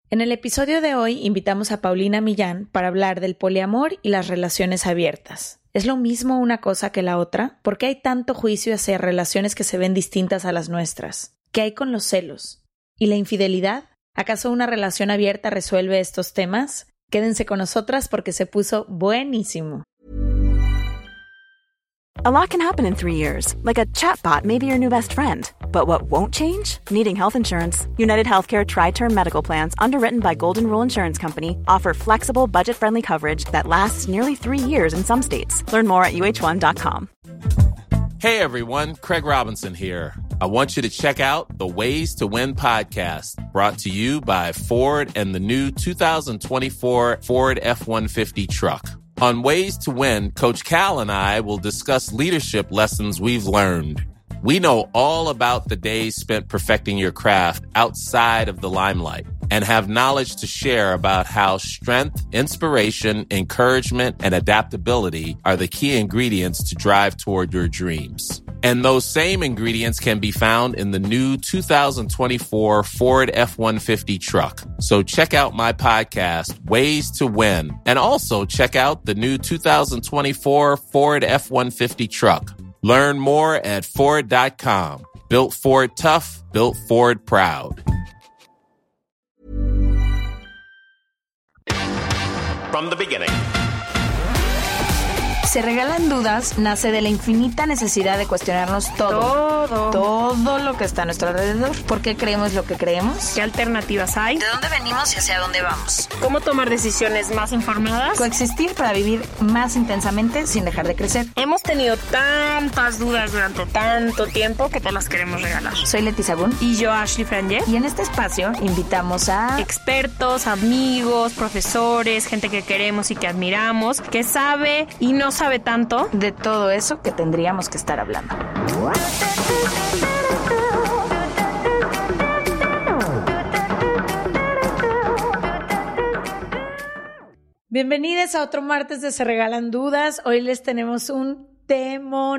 En el episodio de hoy invitamos a Paulina Millán para hablar del poliamor y las relaciones abiertas. ¿Es lo mismo una cosa que la otra? ¿Por qué hay tanto juicio hacia relaciones que se ven distintas a las nuestras? ¿Qué hay con los celos? ¿Y la infidelidad? ¿Acaso una relación abierta resuelve estos temas? Quédense con nosotras porque se puso buenísimo. A lot can happen in 3 years, like a chatbot may be your new best friend. But what won't change? Needing health insurance. United Healthcare Tri-Term Medical Plans, underwritten by Golden Rule Insurance Company, offer flexible, budget-friendly coverage that lasts nearly 3 years in some states. Learn more at uh1.com. Hey everyone, Craig Robinson here. I want you to check out the Ways to Win podcast, brought to you by Ford and the new 2024 Ford F-150 truck. On Ways to Win, Coach Cal and I will discuss leadership lessons we've learned. We know all about the days spent perfecting your craft outside of the limelight and have knowledge to share about how strength, inspiration, encouragement, and adaptability are the key ingredients to drive toward your dreams. And those same ingredients can be found in the new 2024 Ford F-150 truck. So check out my podcast, Ways to Win, and also check out the new 2024 Ford F-150 truck. Learn more at Ford.com. Built Ford tough, built Ford proud. From the beginning. Se regalan dudas nace de la infinita necesidad de cuestionarnos todo lo que está a nuestro alrededor. ¿Por qué creemos lo que creemos? ¿Qué alternativas hay? ¿De dónde venimos y hacia dónde vamos? ¿Cómo tomar decisiones más informadas? Coexistir para vivir más intensamente sin dejar de crecer. Hemos tenido tantas dudas durante tanto tiempo que te las queremos regalar. Soy Leti Sagún. Y yo, Ashley Franje. Y en este espacio invitamos a expertos, amigos, profesores, gente que queremos y que admiramos, que sabe y no sabe tanto de todo eso que tendríamos que estar hablando. Bienvenidos a otro martes de Se Regalan Dudas. Hoy les tenemos un tema,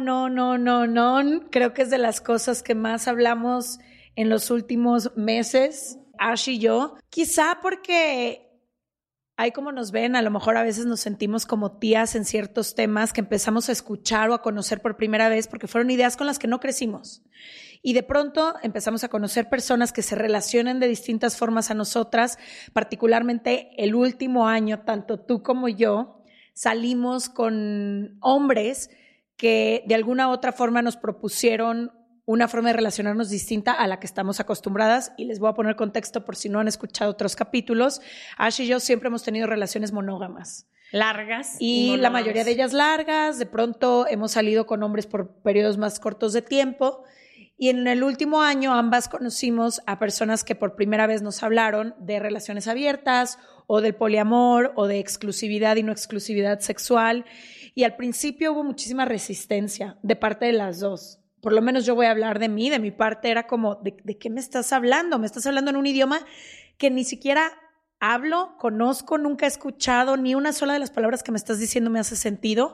creo que es de las cosas que más hablamos en los últimos meses, Ash y yo. Quizá porque hay como nos ven, a lo mejor a veces nos sentimos como tías en ciertos temas que empezamos a escuchar o a conocer por primera vez porque fueron ideas con las que no crecimos. Y de pronto empezamos a conocer personas que se relacionan de distintas formas a nosotras, particularmente el último año, tanto tú como yo, salimos con hombres que de alguna u otra forma nos propusieron una forma de relacionarnos distinta a la que estamos acostumbradas, y les voy a poner contexto por si no han escuchado otros capítulos. Ash y yo siempre hemos tenido relaciones monógamas. Largas. Y la mayoría de ellas largas. De pronto hemos salido con hombres por periodos más cortos de tiempo. Y en el último año ambas conocimos a personas que por primera vez nos hablaron de relaciones abiertas o del poliamor o de exclusividad y no exclusividad sexual. Y al principio hubo muchísima resistencia de parte de las dos. Por lo menos yo voy a hablar de mí, de mi parte era como, ¿de qué me estás hablando? Me estás hablando en un idioma que ni siquiera hablo, conozco, nunca he escuchado, ni una sola de las palabras que me estás diciendo me hace sentido.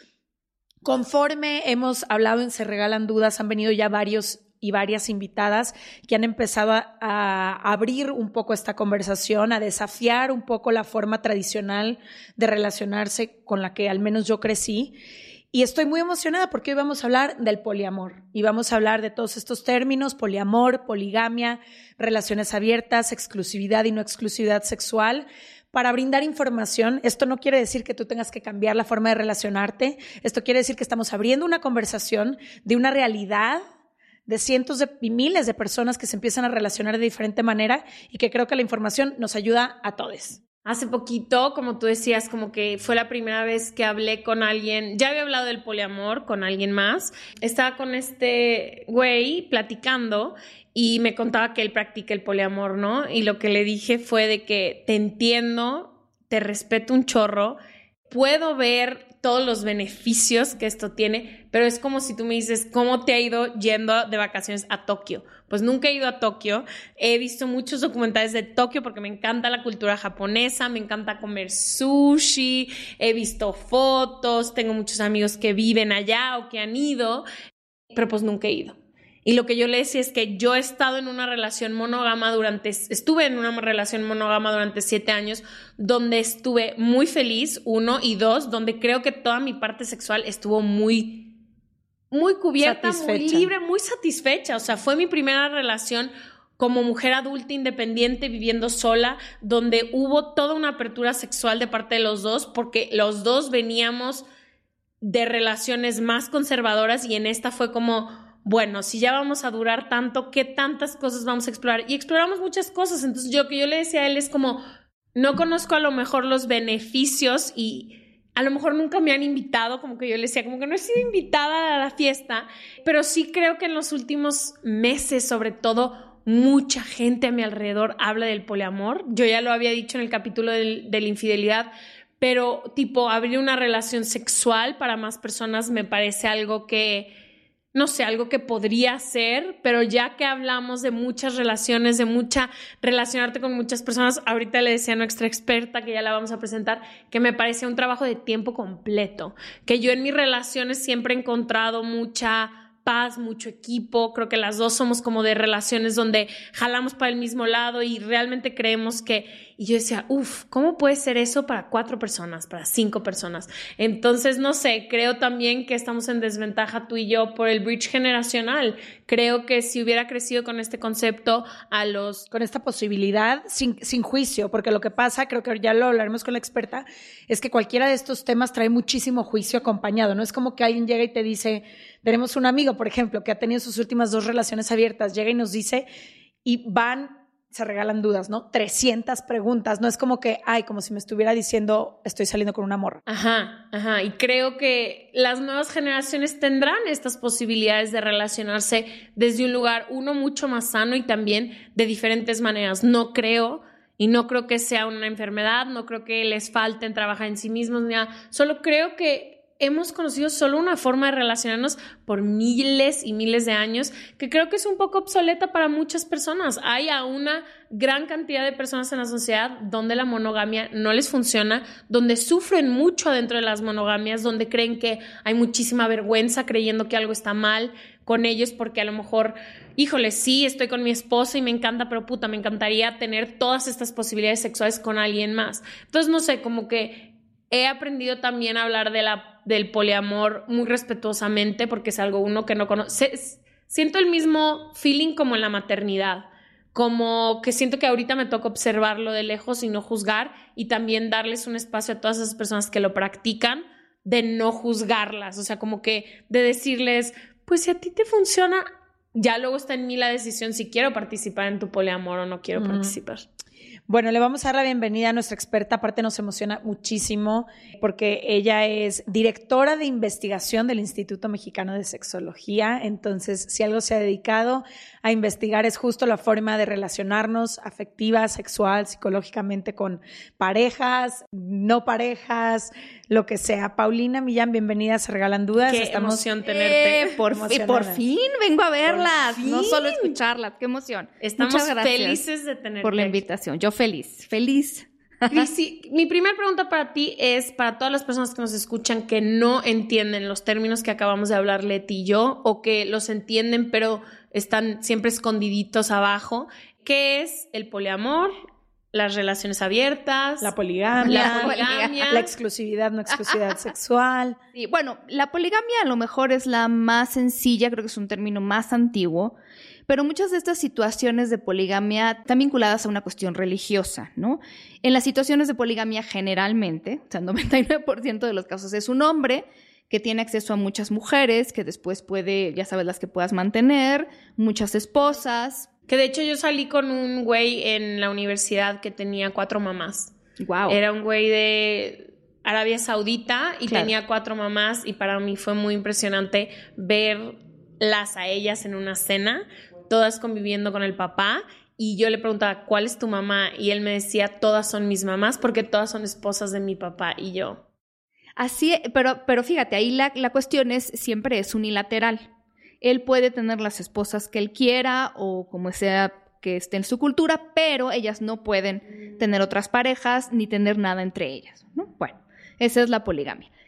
Conforme hemos hablado en Se Regalan Dudas, han venido ya varios y varias invitadas que han empezado a abrir un poco esta conversación, a desafiar un poco la forma tradicional de relacionarse con la que al menos yo crecí. Y estoy muy emocionada porque hoy vamos a hablar del poliamor y vamos a hablar de todos estos términos: poliamor, poligamia, relaciones abiertas, exclusividad y no exclusividad sexual, para brindar información. Esto no quiere decir que tú tengas que cambiar la forma de relacionarte. Esto quiere decir que estamos abriendo una conversación de una realidad de cientos y miles de personas que se empiezan a relacionar de diferente manera y que creo que la información nos ayuda a todos. Hace poquito, como tú decías, como que fue la primera vez que hablé con alguien. Ya había hablado del poliamor con alguien más. Estaba con este güey platicando y me contaba que él practica el poliamor, ¿no? Y lo que le dije fue de que te entiendo, te respeto un chorro, puedo ver todos los beneficios que esto tiene, pero es como si tú me dices, ¿cómo te ha ido yendo de vacaciones a Tokio? Pues nunca he ido a Tokio. He visto muchos documentales de Tokio porque me encanta la cultura japonesa, me encanta comer sushi, he visto fotos, tengo muchos amigos que viven allá o que han ido, pero pues nunca he ido. Y lo que yo le decía es que yo estuve en una relación monógama durante 7 años, donde estuve muy feliz, 1, y 2, donde creo que toda mi parte sexual estuvo muy cubierta, muy libre, muy satisfecha. O sea, fue mi primera relación como mujer adulta independiente viviendo sola, donde hubo toda una apertura sexual de parte de los dos, porque los dos veníamos de relaciones más conservadoras y en esta fue como, bueno, si ya vamos a durar tanto, ¿qué tantas cosas vamos a explorar? Y exploramos muchas cosas. Entonces yo le decía a él es como, no conozco a lo mejor los beneficios y a lo mejor nunca me han invitado, como que yo le decía, como que no he sido invitada a la fiesta, pero sí creo que en los últimos meses, sobre todo, mucha gente a mi alrededor habla del poliamor. Yo ya lo había dicho en el capítulo de la infidelidad, pero tipo abrir una relación sexual para más personas me parece algo que, no sé, algo que podría ser, pero ya que hablamos de muchas relaciones, relacionarte con muchas personas, ahorita le decía a nuestra experta, que ya la vamos a presentar, que me parecía un trabajo de tiempo completo, que yo en mis relaciones siempre he encontrado mucha paz, mucho equipo. Creo que las dos somos como de relaciones donde jalamos para el mismo lado y realmente creemos que... Y yo decía, ¿cómo puede ser eso para 4 personas, para 5 personas? Entonces, no sé, creo también que estamos en desventaja tú y yo por el bridge generacional. Creo que si hubiera crecido con este concepto con esta posibilidad, sin juicio, porque lo que pasa, creo que ya lo hablaremos con la experta, es que cualquiera de estos temas trae muchísimo juicio acompañado. No es como que alguien llega y te dice... Tenemos un amigo, por ejemplo, que ha tenido sus últimas 2 relaciones abiertas, llega y nos dice, y se regalan dudas, ¿no? 300 preguntas, no es como que, como si me estuviera diciendo, estoy saliendo con una morra. Ajá, y creo que las nuevas generaciones tendrán estas posibilidades de relacionarse desde un lugar, mucho más sano y también de diferentes maneras. No creo que sea una enfermedad, no creo que les falten trabajar en sí mismos, ni nada. Solo creo que hemos conocido solo una forma de relacionarnos por miles y miles de años que creo que es un poco obsoleta para muchas personas. Hay a una gran cantidad de personas en la sociedad donde la monogamia no les funciona, donde sufren mucho adentro de las monogamias, donde creen que hay muchísima vergüenza creyendo que algo está mal con ellos porque a lo mejor, híjole, sí, estoy con mi esposo y me encanta, pero me encantaría tener todas estas posibilidades sexuales con alguien más. Entonces, no sé, como que he aprendido también a hablar del poliamor muy respetuosamente porque es algo que no conoce. Siento el mismo feeling como en la maternidad, como que siento que ahorita me toca observarlo de lejos y no juzgar y también darles un espacio a todas esas personas que lo practican de no juzgarlas, o sea, como que de decirles, pues si a ti te funciona, ya luego está en mí la decisión si quiero participar en tu poliamor o no quiero participar. Bueno, le vamos a dar la bienvenida a nuestra experta. Aparte nos emociona muchísimo porque ella es directora de investigación del Instituto Mexicano de Sexología. Entonces, si algo se ha dedicado a investigar es justo la forma de relacionarnos afectiva, sexual, psicológicamente con parejas, no parejas, lo que sea. Paulina Millán, bienvenida a Se Regalan Dudas. Qué emoción tenerte. Por fin vengo a verlas, no solo escucharlas. Qué emoción. Estamos felices de tenerte por la invitación. Yo feliz. Crisi, mi primera pregunta para ti es para todas las personas que nos escuchan que no entienden los términos que acabamos de hablar Leti y yo, o que los entienden pero están siempre escondiditos abajo. ¿Qué es el poliamor? Las relaciones abiertas, la poligamia, la exclusividad, no exclusividad sexual. Sí, bueno, la poligamia a lo mejor es la más sencilla, creo que es un término más antiguo, pero muchas de estas situaciones de poligamia están vinculadas a una cuestión religiosa, ¿no? En las situaciones de poligamia generalmente, o sea, el 99% de los casos es un hombre que tiene acceso a muchas mujeres, que después puede, ya sabes, las que puedas mantener, muchas esposas. Que de hecho yo salí con un güey en la universidad que tenía 4 mamás. Wow. Era un güey de Arabia Saudita y tenía 4 mamás y para mí fue muy impresionante verlas a ellas en una cena, todas conviviendo con el papá, y yo le preguntaba, ¿cuál es tu mamá? Y él me decía, todas son mis mamás porque todas son esposas de mi papá y yo. Así, pero fíjate, ahí la cuestión siempre es unilateral. Él puede tener las esposas que él quiera o como sea que esté en su cultura, pero ellas no pueden tener otras parejas ni tener nada entre ellas, ¿no? Bueno, esa es la poligamia.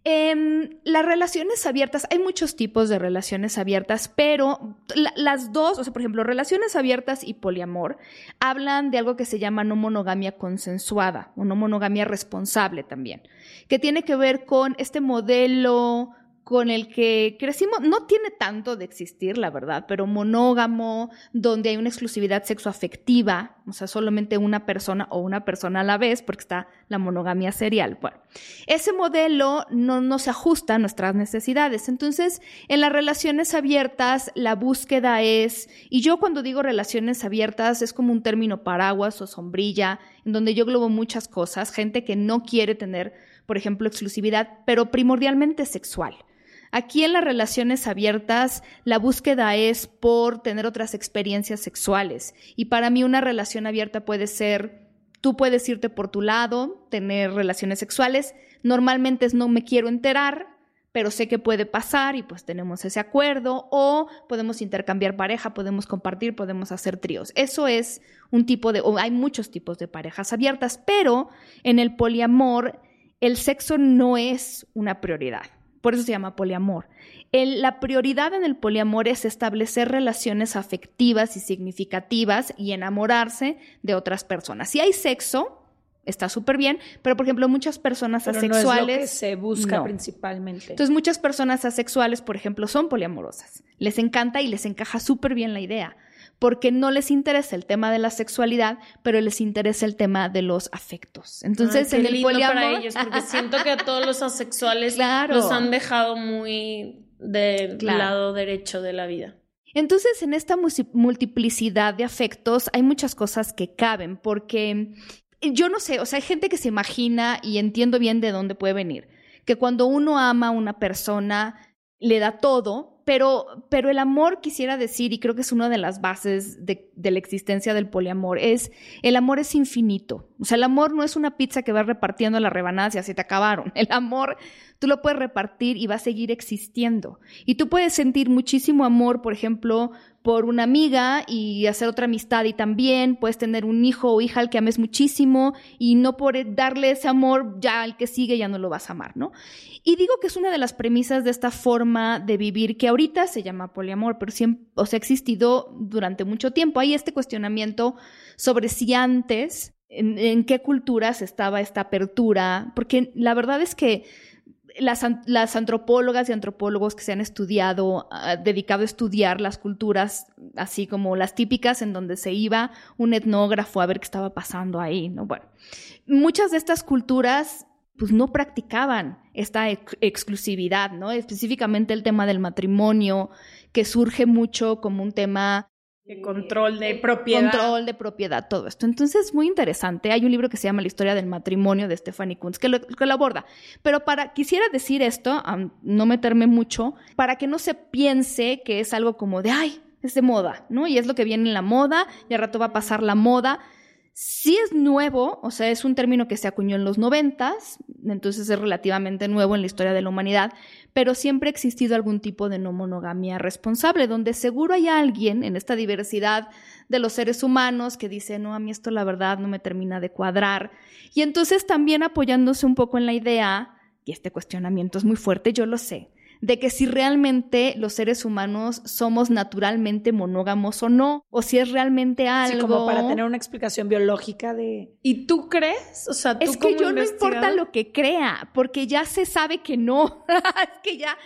Las relaciones abiertas, hay muchos tipos de relaciones abiertas, pero las dos, o sea, por ejemplo, relaciones abiertas y poliamor hablan de algo que se llama no monogamia consensuada o no monogamia responsable también, que tiene que ver con este modelo con el que crecimos, no tiene tanto de existir, la verdad, pero monógamo, donde hay una exclusividad sexoafectiva, o sea, solamente una persona o una persona a la vez, porque está la monogamia serial. Bueno, ese modelo no se ajusta a nuestras necesidades. Entonces, en las relaciones abiertas, la búsqueda es, y yo cuando digo relaciones abiertas, es como un término paraguas o sombrilla, en donde yo englobo muchas cosas, gente que no quiere tener, por ejemplo, exclusividad, pero primordialmente sexual. Aquí en las relaciones abiertas, la búsqueda es por tener otras experiencias sexuales. Y para mí una relación abierta puede ser, tú puedes irte por tu lado, tener relaciones sexuales. Normalmente es no me quiero enterar, pero sé que puede pasar y pues tenemos ese acuerdo. O podemos intercambiar pareja, podemos compartir, podemos hacer tríos. Eso es un tipo de, o hay muchos tipos de parejas abiertas, pero en el poliamor el sexo no es una prioridad. Por eso se llama poliamor. La prioridad en el poliamor es establecer relaciones afectivas y significativas y enamorarse de otras personas. Si hay sexo, está súper bien, pero por ejemplo muchas personas asexuales... no es lo que se busca principalmente. Entonces muchas personas asexuales, por ejemplo, son poliamorosas. Les encanta y les encaja súper bien la idea, porque no les interesa el tema de la sexualidad, pero les interesa el tema de los afectos. Entonces, en el poliamor para ellos, porque siento que a todos los asexuales los han dejado muy del lado derecho de la vida. Entonces, en esta multiplicidad de afectos hay muchas cosas que caben, porque yo no sé, o sea, hay gente que se imagina, y entiendo bien de dónde puede venir, que cuando uno ama a una persona, le da todo, pero el amor, quisiera decir, y creo que es una de las bases de la existencia del poliamor, el amor es infinito. O sea, el amor no es una pizza que vas repartiendo las rebanadas y así te acabaron. El amor tú lo puedes repartir y va a seguir existiendo. Y tú puedes sentir muchísimo amor, por ejemplo, por una amiga y hacer otra amistad, y también puedes tener un hijo o hija al que ames muchísimo y no por darle ese amor ya al que sigue ya no lo vas a amar, ¿no? Y digo que es una de las premisas de esta forma de vivir que ahorita se llama poliamor, pero siempre, o sea, ha existido durante mucho tiempo. Hay este cuestionamiento sobre si antes, en qué culturas estaba esta apertura, porque la verdad es que las antropólogas y antropólogos que se han dedicado a estudiar las culturas, así como las típicas en donde se iba un etnógrafo a ver qué estaba pasando ahí, ¿no? Bueno, muchas de estas culturas pues no practicaban esta exclusividad, ¿no? Específicamente el tema del matrimonio, que surge mucho como un tema de control de propiedad. Control de propiedad, todo esto. Entonces es muy interesante. Hay un libro que se llama La historia del matrimonio de Stephanie Coontz que lo aborda. Pero quisiera decir esto, no meterme mucho, para que no se piense que es algo como de, ay, es de moda, ¿no? Y es lo que viene en la moda, y al rato va a pasar la moda. Sí es nuevo, o sea, es un término que se acuñó en los 90s, entonces es relativamente nuevo en la historia de la humanidad, pero siempre ha existido algún tipo de no monogamia responsable, donde seguro hay alguien en esta diversidad de los seres humanos que dice, no, a mí esto la verdad no me termina de cuadrar. Y entonces también apoyándose un poco en la idea, y este cuestionamiento es muy fuerte, yo lo sé, de que si realmente los seres humanos somos naturalmente monógamos o no, o si es realmente algo... Sí, como para tener una explicación biológica de... ¿Y tú crees? O sea, ¿tú es que yo no importa lo que crea, porque ya se sabe que no. Es que ya...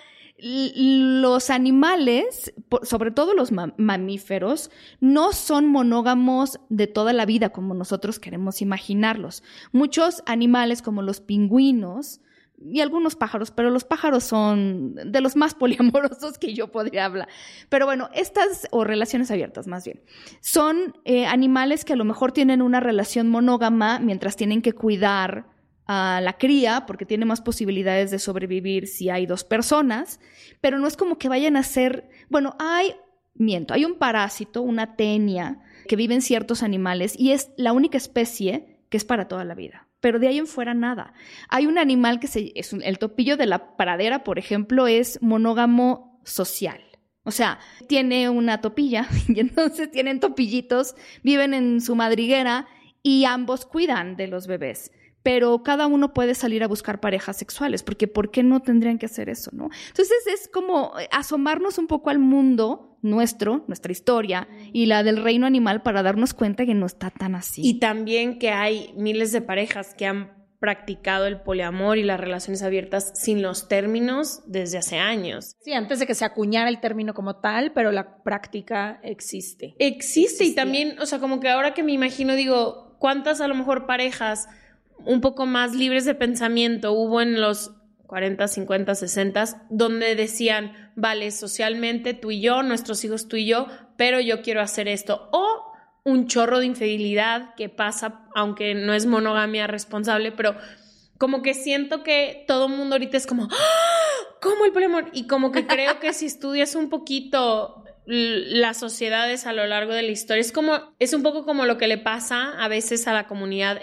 Los animales, sobre todo los mamíferos, no son monógamos de toda la vida como nosotros queremos imaginarlos. Muchos animales, como los pingüinos, y algunos pájaros, pero los pájaros son de los más poliamorosos que yo podría hablar. Pero bueno, o relaciones abiertas más bien, son animales que a lo mejor tienen una relación monógama mientras tienen que cuidar a la cría, porque tiene más posibilidades de sobrevivir si hay dos personas, pero no es como que vayan a ser... Bueno, hay un parásito, una tenia, que vive en ciertos animales y es la única especie que es para toda la vida. Pero de ahí en fuera nada. Hay un animal el topillo de la pradera, por ejemplo, es monógamo social. O sea, tiene una topilla y entonces tienen topillitos, viven en su madriguera y ambos cuidan de los bebés. pero cada uno puede salir a buscar parejas sexuales, porque ¿por qué no tendrían que hacer eso, no? Entonces es como asomarnos un poco al mundo nuestra historia y la del reino animal para darnos cuenta que no está tan así. Y también que hay miles de parejas que han practicado el poliamor y las relaciones abiertas sin los términos desde hace años. Sí, antes de que se acuñara el término como tal, pero la práctica existe. Existe y también, o sea, como que ahora que me imagino, digo, ¿cuántas a lo mejor parejas un poco más libres de pensamiento hubo en los 40, 50, 60, donde decían, vale, socialmente tú y yo, nuestros hijos tú y yo, pero yo quiero hacer esto? O un chorro de infidelidad que pasa, aunque no es monogamia responsable, pero como que siento que todo el mundo ahorita es como, ¡ah! ¿Cómo el poliamor? Y como que creo que si estudias un poquito las sociedades a lo largo de la historia, es un poco como lo que le pasa a veces a la comunidad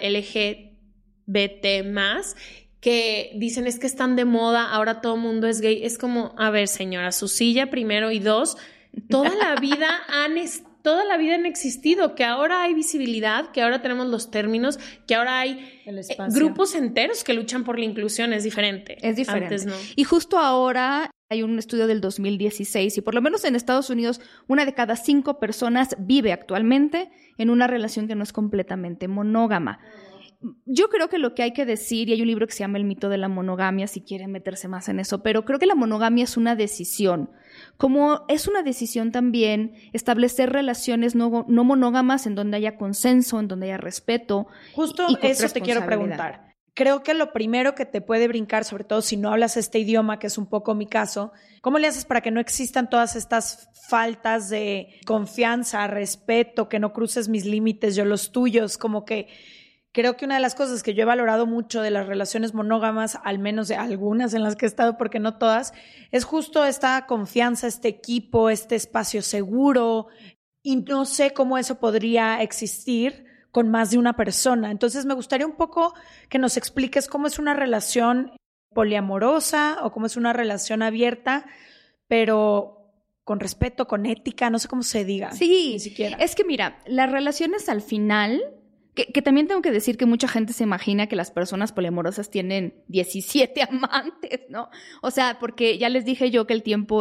LGBT+, que dicen es que están de moda, ahora todo el mundo es gay. Es como, a ver, señora, su silla primero, y dos, toda la vida han existido, que ahora hay visibilidad, que ahora tenemos los términos, que ahora hay grupos enteros que luchan por la inclusión. Es diferente. Es diferente. Antes no. Y justo ahora hay un estudio del 2016 y por lo menos en Estados Unidos 1 de cada 5 personas vive actualmente en una relación que no es completamente monógama. Yo creo que lo que hay que decir, y hay un libro que se llama El mito de la monogamia, si quieren meterse más en eso, pero creo que la monogamia es una decisión. Como es una decisión también establecer relaciones no monógamas en donde haya consenso, en donde haya respeto. Justo y eso te quiero preguntar. Creo que lo primero que te puede brincar, sobre todo si no hablas este idioma, que es un poco mi caso, ¿cómo le haces para que no existan todas estas faltas de confianza, respeto, que no cruces mis límites, yo los tuyos? Como que creo que una de las cosas que yo he valorado mucho de las relaciones monógamas, al menos de algunas en las que he estado, porque no todas, es justo esta confianza, este equipo, este espacio seguro, y no sé cómo eso podría existir con más de una persona. Entonces me gustaría un poco que nos expliques cómo es una relación poliamorosa o cómo es una relación abierta, pero con respeto, con ética, no sé cómo se diga. Sí, ni siquiera. Es que mira, las relaciones al final... Que también tengo que decir que mucha gente se imagina que las personas poliamorosas tienen 17 amantes, ¿no? O sea, porque ya les dije yo que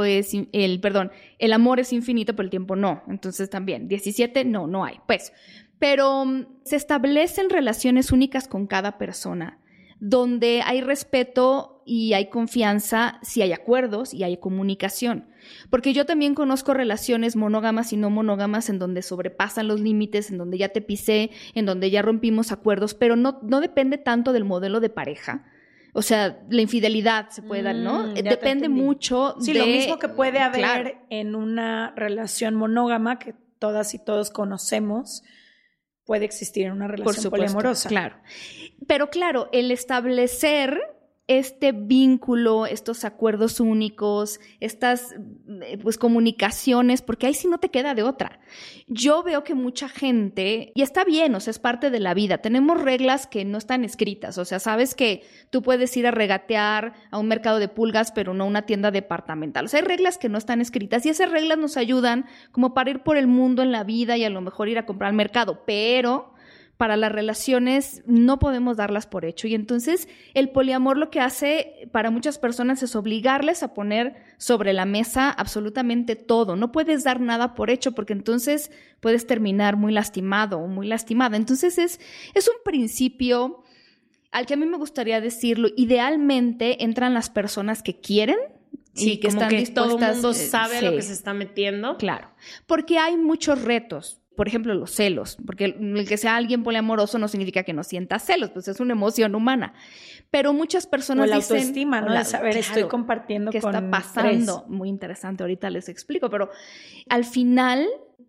el amor es infinito, pero el tiempo no. Entonces también, 17 no hay, pues. Pero se establecen relaciones únicas con cada persona, donde hay respeto y hay confianza, si hay acuerdos y hay comunicación. Porque yo también conozco relaciones monógamas y no monógamas en donde sobrepasan los límites, en donde ya te pisé, en donde ya rompimos acuerdos, pero no depende tanto del modelo de pareja. O sea, la infidelidad se puede dar, ¿no? Depende mucho de... Sí, lo mismo que puede haber en una relación monógama que todas y todos conocemos, puede existir en una relación poliamorosa. Claro. Pero claro, el establecer este vínculo, estos acuerdos únicos, estas comunicaciones, porque ahí sí no te queda de otra. Yo veo que mucha gente, y está bien, o sea, es parte de la vida, tenemos reglas que no están escritas, o sea, sabes que tú puedes ir a regatear a un mercado de pulgas, pero no a una tienda departamental. O sea, hay reglas que no están escritas y esas reglas nos ayudan como para ir por el mundo en la vida y a lo mejor ir a comprar al mercado, pero para las relaciones no podemos darlas por hecho. Y entonces el poliamor lo que hace para muchas personas es obligarles a poner sobre la mesa absolutamente todo. No puedes dar nada por hecho porque entonces puedes terminar muy lastimado o muy lastimada. Entonces es un principio al que a mí me gustaría decirlo. Idealmente entran las personas que quieren. Sí, y que como están que dispuestas, todo el mundo sabe lo que se está metiendo. Claro, porque hay muchos retos. Por ejemplo, los celos, porque el que sea alguien poliamoroso no significa que no sienta celos, pues es una emoción humana. Pero muchas personas dicen... O la autoestima, ¿no? De saber, claro, estoy compartiendo qué con está pasando. 3. Muy interesante, ahorita les explico, pero al final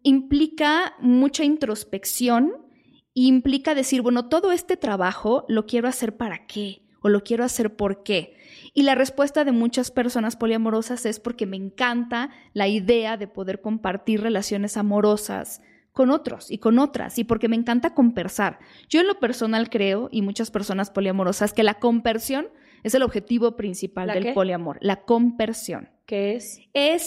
implica mucha introspección y implica decir, bueno, todo este trabajo lo quiero hacer ¿para qué? O lo quiero hacer ¿por qué? Y la respuesta de muchas personas poliamorosas es porque me encanta la idea de poder compartir relaciones amorosas con otros y con otras, y porque me encanta conversar. Yo en lo personal creo, y muchas personas poliamorosas, que la conversión es el objetivo principal del poliamor. La conversión. ¿Qué es? Es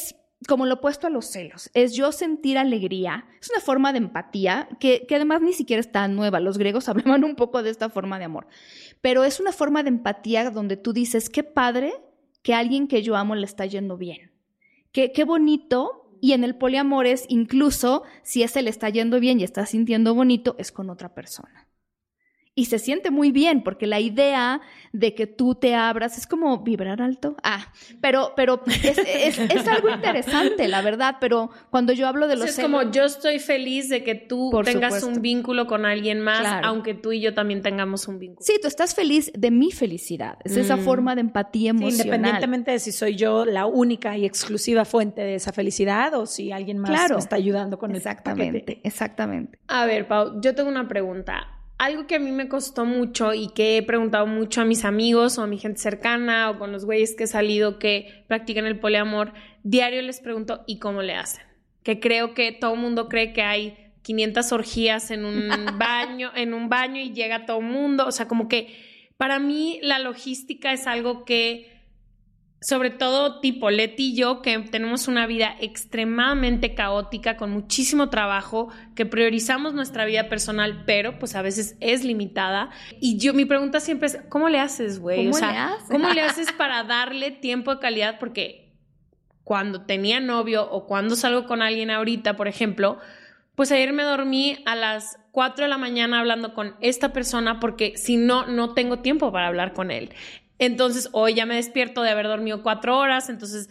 como lo opuesto a los celos. Es yo sentir alegría. Es una forma de empatía que además ni siquiera es tan nueva. Los griegos hablaban un poco de esta forma de amor. Pero es una forma de empatía donde tú dices, qué padre que a alguien que yo amo le está yendo bien. Qué bonito. Y en el poliamor es incluso si ese le está yendo bien y está sintiendo bonito, es con otra persona. Y se siente muy bien, porque la idea de que tú te abras es como vibrar alto. Pero es algo interesante, la verdad. Pero cuando yo hablo de los celos... Es como yo estoy feliz de que tú tengas un vínculo con alguien más, claro, aunque tú y yo también tengamos un vínculo. Sí, tú estás feliz de mi felicidad. Es esa forma de empatía emocional. Sí, independientemente de si soy yo la única y exclusiva fuente de esa felicidad o si alguien más me está ayudando con el paquete. Exactamente. A ver, Pau, yo tengo una pregunta. Algo que a mí me costó mucho y que he preguntado mucho a mis amigos o a mi gente cercana o con los güeyes que he salido que practican el poliamor, diario les pregunto, ¿y cómo le hacen? Que creo que todo el mundo cree que hay 500 orgías en un baño y llega todo el mundo. O sea, como que para mí la logística es algo que, sobre todo tipo Leti y yo, que tenemos una vida extremadamente caótica, con muchísimo trabajo, que priorizamos nuestra vida personal, pero pues a veces es limitada. Y mi pregunta siempre es, ¿cómo le haces, güey? ¿Cómo le haces para darle tiempo de calidad? Porque cuando tenía novio o cuando salgo con alguien ahorita, por ejemplo, pues ayer me dormí a las 4 de la mañana hablando con esta persona porque si no, no tengo tiempo para hablar con él. Entonces, hoy ya me despierto de haber dormido 4 horas. Entonces,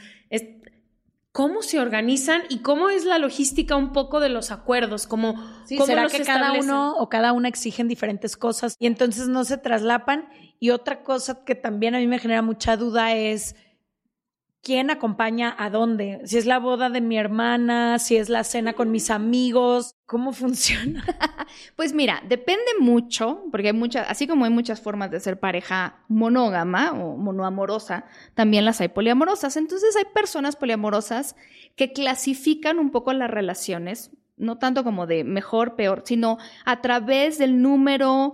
¿cómo se organizan y cómo es la logística un poco de los acuerdos? ¿Cómo ¿será que cada uno o cada una exigen diferentes cosas y entonces no se traslapan? Y otra cosa que también a mí me genera mucha duda es ¿quién acompaña a dónde? Si es la boda de mi hermana, si es la cena con mis amigos, ¿cómo funciona? Pues mira, depende mucho, porque hay así como hay muchas formas de ser pareja monógama o monoamorosa, también las hay poliamorosas. Entonces hay personas poliamorosas que clasifican un poco las relaciones, no tanto como de mejor, peor, sino a través del número,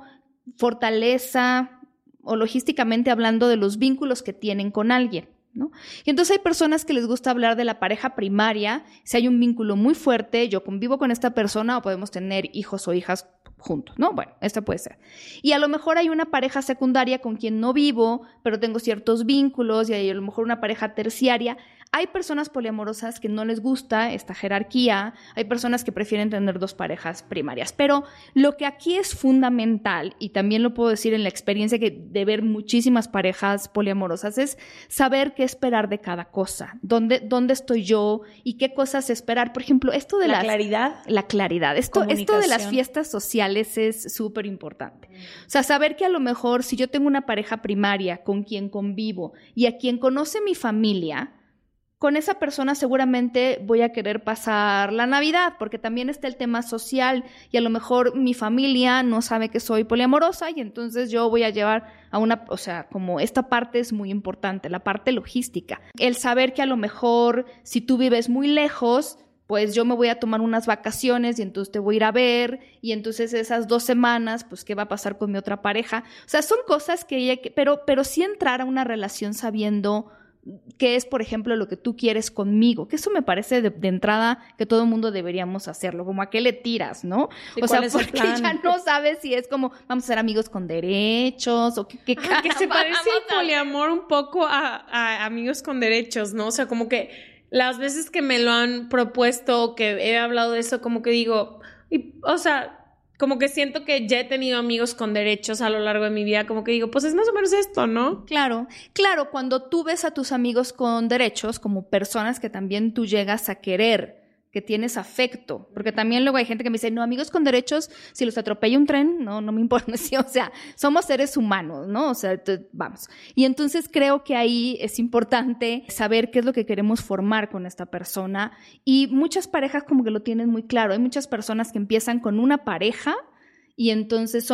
fortaleza o logísticamente hablando de los vínculos que tienen con alguien, ¿no? Y entonces hay personas que les gusta hablar de la pareja primaria, si hay un vínculo muy fuerte, yo convivo con esta persona o podemos tener hijos o hijas juntos, ¿no? Bueno, esto puede ser. Y a lo mejor hay una pareja secundaria con quien no vivo, pero tengo ciertos vínculos y hay a lo mejor una pareja terciaria. Hay personas poliamorosas que no les gusta esta jerarquía, hay personas que prefieren tener 2 parejas primarias, pero lo que aquí es fundamental, y también lo puedo decir en la experiencia de ver muchísimas parejas poliamorosas, es saber qué esperar de cada cosa, dónde estoy yo y qué cosas esperar. Por ejemplo, esto de la claridad. La claridad. Esto de las fiestas sociales es súper importante. O sea, saber que a lo mejor si yo tengo una pareja primaria con quien convivo y a quien conoce mi familia, con esa persona seguramente voy a querer pasar la Navidad, porque también está el tema social y a lo mejor mi familia no sabe que soy poliamorosa y entonces yo voy a llevar o sea, como esta parte es muy importante, la parte logística. El saber que a lo mejor si tú vives muy lejos, pues yo me voy a tomar unas vacaciones y entonces te voy a ir a ver y entonces esas 2 semanas, pues ¿qué va a pasar con mi otra pareja? O sea, son cosas pero sí entrar a una relación sabiendo qué es, por ejemplo, lo que tú quieres conmigo, que eso me parece de entrada que todo el mundo deberíamos hacerlo, como a qué le tiras, ¿no? O sea, porque ya no sabes si es como vamos a ser amigos con derechos o qué que se parece el poliamor un poco a amigos con derechos, ¿no? O sea, como que las veces que me lo han propuesto, que he hablado de eso, como que digo, o sea, como que siento que ya he tenido amigos con derechos a lo largo de mi vida, como que digo, pues es más o menos esto, ¿no? Claro, cuando tú ves a tus amigos con derechos como personas que también tú llegas a querer, que tienes afecto, porque también luego hay gente que me dice, no, amigos con derechos, si los atropella un tren, no me importa, sí, o sea, somos seres humanos, ¿no? O sea, vamos. Y entonces creo que ahí es importante saber qué es lo que queremos formar con esta persona y muchas parejas como que lo tienen muy claro, hay muchas personas que empiezan con una pareja y entonces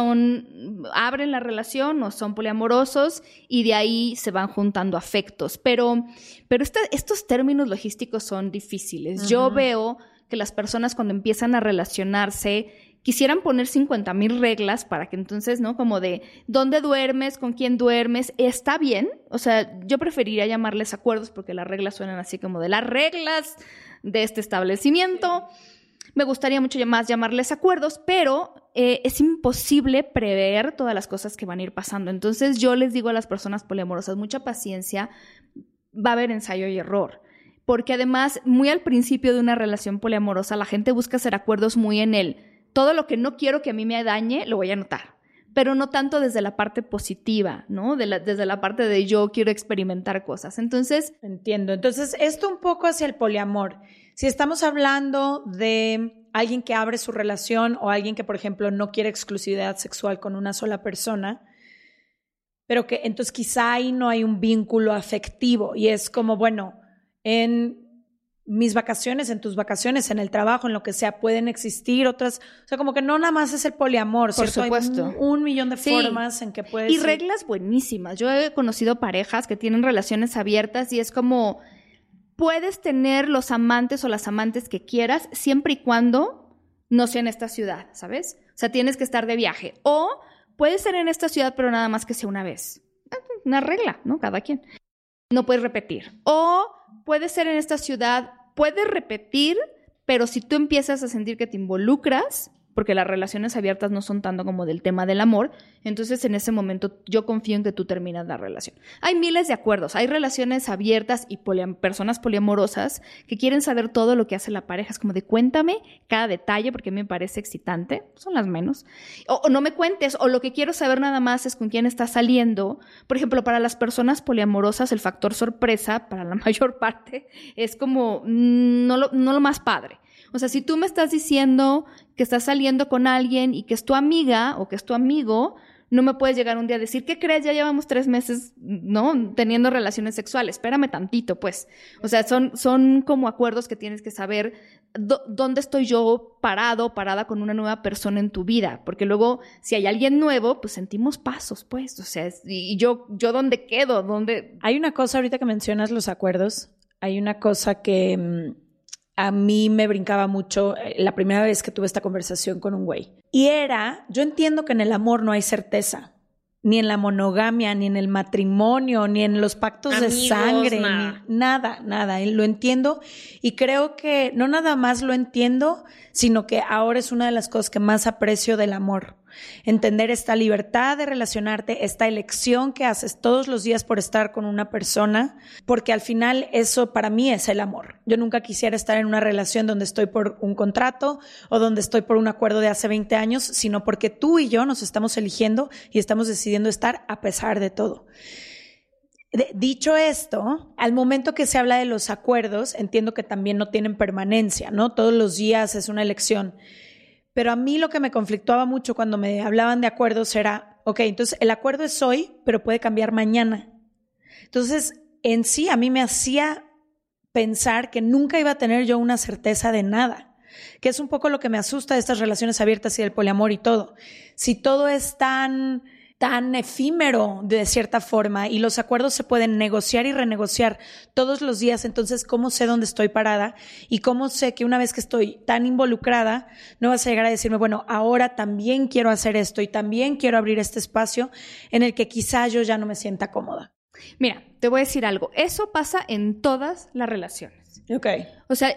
abren la relación o son poliamorosos y de ahí se van juntando afectos. Pero estos términos logísticos son difíciles. Uh-huh. Yo veo que las personas cuando empiezan a relacionarse quisieran poner 50,000 reglas para que entonces, ¿no? Como de dónde duermes, con quién duermes, está bien. O sea, yo preferiría llamarles acuerdos porque las reglas suenan así como de las reglas de este establecimiento. Me gustaría mucho más llamarles acuerdos, pero es imposible prever todas las cosas que van a ir pasando. Entonces yo les digo a las personas poliamorosas, mucha paciencia, va a haber ensayo y error. Porque además, muy al principio de una relación poliamorosa, la gente busca hacer acuerdos muy en él. Todo lo que no quiero que a mí me dañe, lo voy a anotar. Pero no tanto desde la parte positiva, ¿no? Desde la parte de yo quiero experimentar cosas. Entonces... Entiendo. Entonces, esto un poco hacia el poliamor. Si estamos hablando de alguien que abre su relación o alguien que, por ejemplo, no quiere exclusividad sexual con una sola persona, pero que entonces quizá ahí no hay un vínculo afectivo y es como, bueno, en mis vacaciones, en tus vacaciones, en el trabajo, en lo que sea, pueden existir otras, o sea, como que no nada más es el poliamor, Por ¿cierto? supuesto. Hay un millón de formas en que puedes... Y reglas buenísimas. Yo he conocido parejas que tienen relaciones abiertas y es como, puedes tener los amantes o las amantes que quieras siempre y cuando no sea en esta ciudad, ¿sabes? O sea, tienes que estar de viaje. O puede ser en esta ciudad, pero nada más que sea una vez. Una regla, ¿no? Cada quien. No puedes repetir. O puede ser en esta ciudad, puedes repetir, pero si tú empiezas a sentir que te involucras, porque las relaciones abiertas no son tanto como del tema del amor, entonces en ese momento yo confío en que tú terminas la relación. Hay miles de acuerdos, hay relaciones abiertas y personas poliamorosas que quieren saber todo lo que hace la pareja, es como de cuéntame cada detalle porque me parece excitante, son las menos, o no me cuentes, o lo que quiero saber nada más es con quién estás saliendo. Por ejemplo, para las personas poliamorosas el factor sorpresa, para la mayor parte, es como no lo más padre. O sea, si tú me estás diciendo que estás saliendo con alguien y que es tu amiga o que es tu amigo, no me puedes llegar un día a decir, ¿qué crees? Ya llevamos 3 meses, ¿no? Teniendo relaciones sexuales. Espérame tantito, pues. O sea, son como acuerdos que tienes que saber dónde estoy yo parada con una nueva persona en tu vida. Porque luego, si hay alguien nuevo, pues sentimos pasos, pues. O sea, y yo ¿dónde quedo? ¿Dónde? Hay una cosa ahorita que mencionas los acuerdos. Hay una cosa que... a mí me brincaba mucho la primera vez que tuve esta conversación con un güey. Y yo entiendo que en el amor no hay certeza, ni en la monogamia, ni en el matrimonio, ni en los pactos de sangre, nada. Lo entiendo y creo que no nada más lo entiendo, sino que ahora es una de las cosas que más aprecio del amor. Entender esta libertad de relacionarte, esta elección que haces todos los días por estar con una persona, porque al final eso para mí es el amor. Yo nunca quisiera estar en una relación donde estoy por un contrato o donde estoy por un acuerdo de hace 20 años, sino porque tú y yo nos estamos eligiendo y estamos decidiendo estar a pesar de todo. Dicho esto, al momento que se habla de los acuerdos, entiendo que también no tienen permanencia, ¿no? Todos los días es una elección. Pero a mí lo que me conflictuaba mucho cuando me hablaban de acuerdos era, ok, entonces el acuerdo es hoy, pero puede cambiar mañana. Entonces, en sí, a mí me hacía pensar que nunca iba a tener yo una certeza de nada, que es un poco lo que me asusta de estas relaciones abiertas y del poliamor y todo. Si todo es tan efímero de cierta forma y los acuerdos se pueden negociar y renegociar todos los días, entonces ¿cómo sé dónde estoy parada? Y ¿cómo sé que una vez que estoy tan involucrada no vas a llegar a decirme, bueno, ahora también quiero hacer esto y también quiero abrir este espacio en el que quizá yo ya no me sienta cómoda? Mira, te voy a decir algo. Eso pasa en todas las relaciones. Ok. O sea,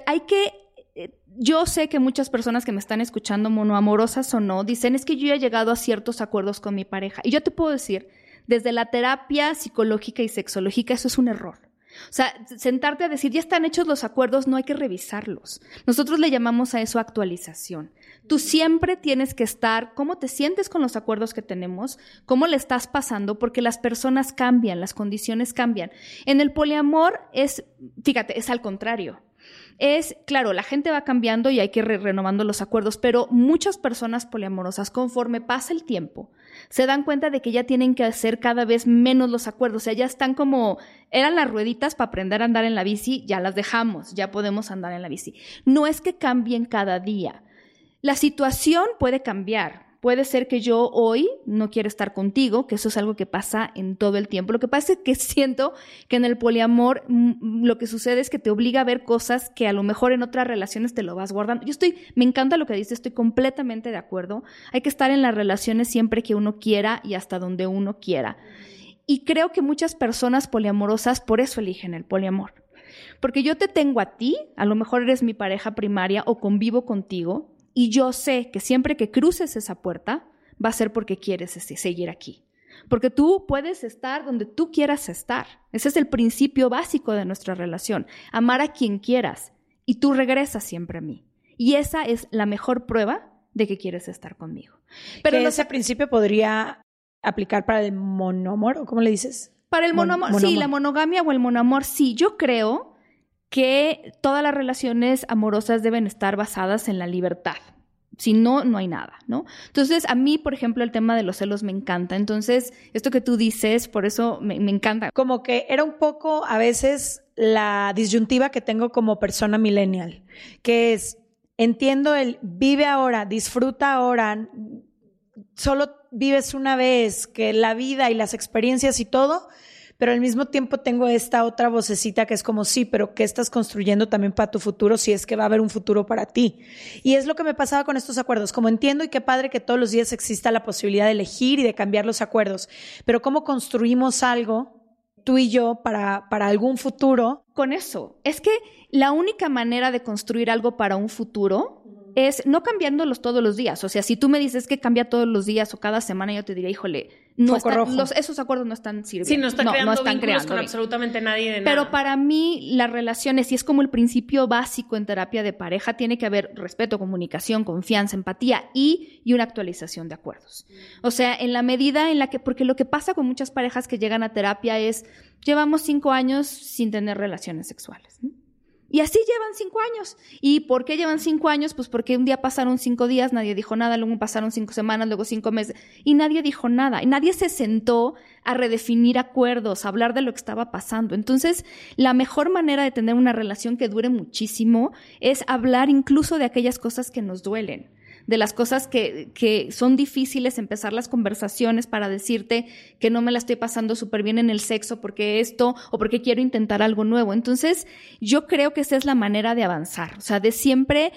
yo sé que muchas personas que me están escuchando, monoamorosas o no, dicen, es que yo ya he llegado a ciertos acuerdos con mi pareja. Y yo te puedo decir, desde la terapia psicológica y sexológica, eso es un error. O sea, sentarte a decir, ya están hechos los acuerdos, no hay que revisarlos. Nosotros le llamamos a eso actualización. Tú siempre tienes que estar, cómo te sientes con los acuerdos que tenemos, cómo le estás pasando, porque las personas cambian, las condiciones cambian. En el poliamor fíjate, es al contrario. Claro, la gente va cambiando y hay que ir renovando los acuerdos, pero muchas personas poliamorosas, conforme pasa el tiempo, se dan cuenta de que ya tienen que hacer cada vez menos los acuerdos. O sea, ya están como, eran las rueditas para aprender a andar en la bici, ya las dejamos, ya podemos andar en la bici. No es que cambien cada día. La situación puede cambiar. Puede ser que yo hoy no quiera estar contigo, que eso es algo que pasa en todo el tiempo. Lo que pasa es que siento que en el poliamor lo que sucede es que te obliga a ver cosas que a lo mejor en otras relaciones te lo vas guardando. Me encanta lo que dices, estoy completamente de acuerdo. Hay que estar en las relaciones siempre que uno quiera y hasta donde uno quiera. Y creo que muchas personas poliamorosas por eso eligen el poliamor. Porque yo te tengo a ti, a lo mejor eres mi pareja primaria o convivo contigo, y yo sé que siempre que cruces esa puerta va a ser porque quieres seguir aquí. Porque tú puedes estar donde tú quieras estar. Ese es el principio básico de nuestra relación. Amar a quien quieras y tú regresas siempre a mí. Y esa es la mejor prueba de que quieres estar conmigo. Pero ese principio podría aplicar para el monoamor, ¿o cómo le dices? Para el monoamor, sí, la monogamia o el monoamor, sí. Yo creo que todas las relaciones amorosas deben estar basadas en la libertad. Si no, no hay nada, ¿no? Entonces, a mí, por ejemplo, el tema de los celos me encanta. Entonces, esto que tú dices, por eso me encanta. Como que era un poco, a veces, la disyuntiva que tengo como persona millennial, que es, entiendo el vive ahora, disfruta ahora, solo vives una vez, que la vida y las experiencias y todo, pero al mismo tiempo tengo esta otra vocecita que es como, sí, pero ¿qué estás construyendo también para tu futuro si es que va a haber un futuro para ti? Y es lo que me pasaba con estos acuerdos. Como entiendo y qué padre que todos los días exista la posibilidad de elegir y de cambiar los acuerdos, pero ¿cómo construimos algo, tú y yo, para algún futuro? Con eso, es que la única manera de construir algo para un futuro es no cambiándolos todos los días. O sea, si tú me dices que cambia todos los días o cada semana, yo te diría, híjole, esos acuerdos no están sirviendo. Sí, no están creando con absolutamente nadie de nada. Pero para mí, las relaciones, y es como el principio básico en terapia de pareja, tiene que haber respeto, comunicación, confianza, empatía y una actualización de acuerdos. O sea, en la medida en la que, porque lo que pasa con muchas parejas que llegan a terapia es, llevamos 5 años sin tener relaciones sexuales, ¿no? Y así llevan 5 años. ¿Y por qué llevan 5 años? Pues porque un día pasaron 5 días, nadie dijo nada, luego pasaron 5 semanas, luego 5 meses, y nadie dijo nada. Y nadie se sentó a redefinir acuerdos, a hablar de lo que estaba pasando. Entonces, la mejor manera de tener una relación que dure muchísimo es hablar incluso de aquellas cosas que nos duelen, de las cosas que son difíciles, empezar las conversaciones para decirte que no me la estoy pasando súper bien en el sexo porque esto o porque quiero intentar algo nuevo. Entonces, yo creo que esa es la manera de avanzar, o sea, de siempre,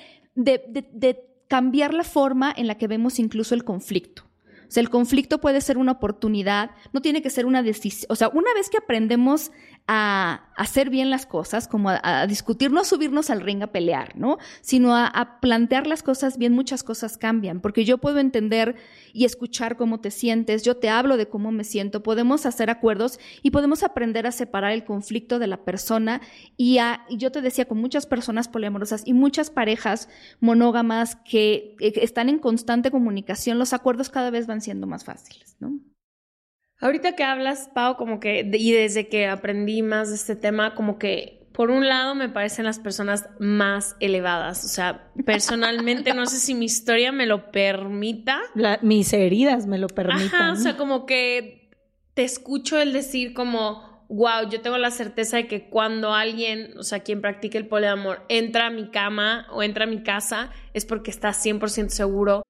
de cambiar la forma en la que vemos incluso el conflicto. O sea, el conflicto puede ser una oportunidad, no tiene que ser una decisión. O sea, una vez que aprendemos a hacer bien las cosas, como a discutir, no a subirnos al ring a pelear, ¿no? Sino a plantear las cosas bien, muchas cosas cambian. Porque yo puedo entender y escuchar cómo te sientes, yo te hablo de cómo me siento, podemos hacer acuerdos y podemos aprender a separar el conflicto de la persona. Y yo te decía, con muchas personas poliamorosas y muchas parejas monógamas que están en constante comunicación, los acuerdos cada vez van siendo más fáciles, ¿no? Ahorita que hablas, Pau, como que, y desde que aprendí más de este tema, como que, por un lado, me parecen las personas más elevadas. O sea, personalmente, no sé si mi historia me lo permita. Mis heridas me lo permitan. Ajá, o sea, como que te escucho el decir como, wow, yo tengo la certeza de que cuando alguien, o sea, quien practique el poliamor, entra a mi cama o entra a mi casa, es porque está 100% seguro.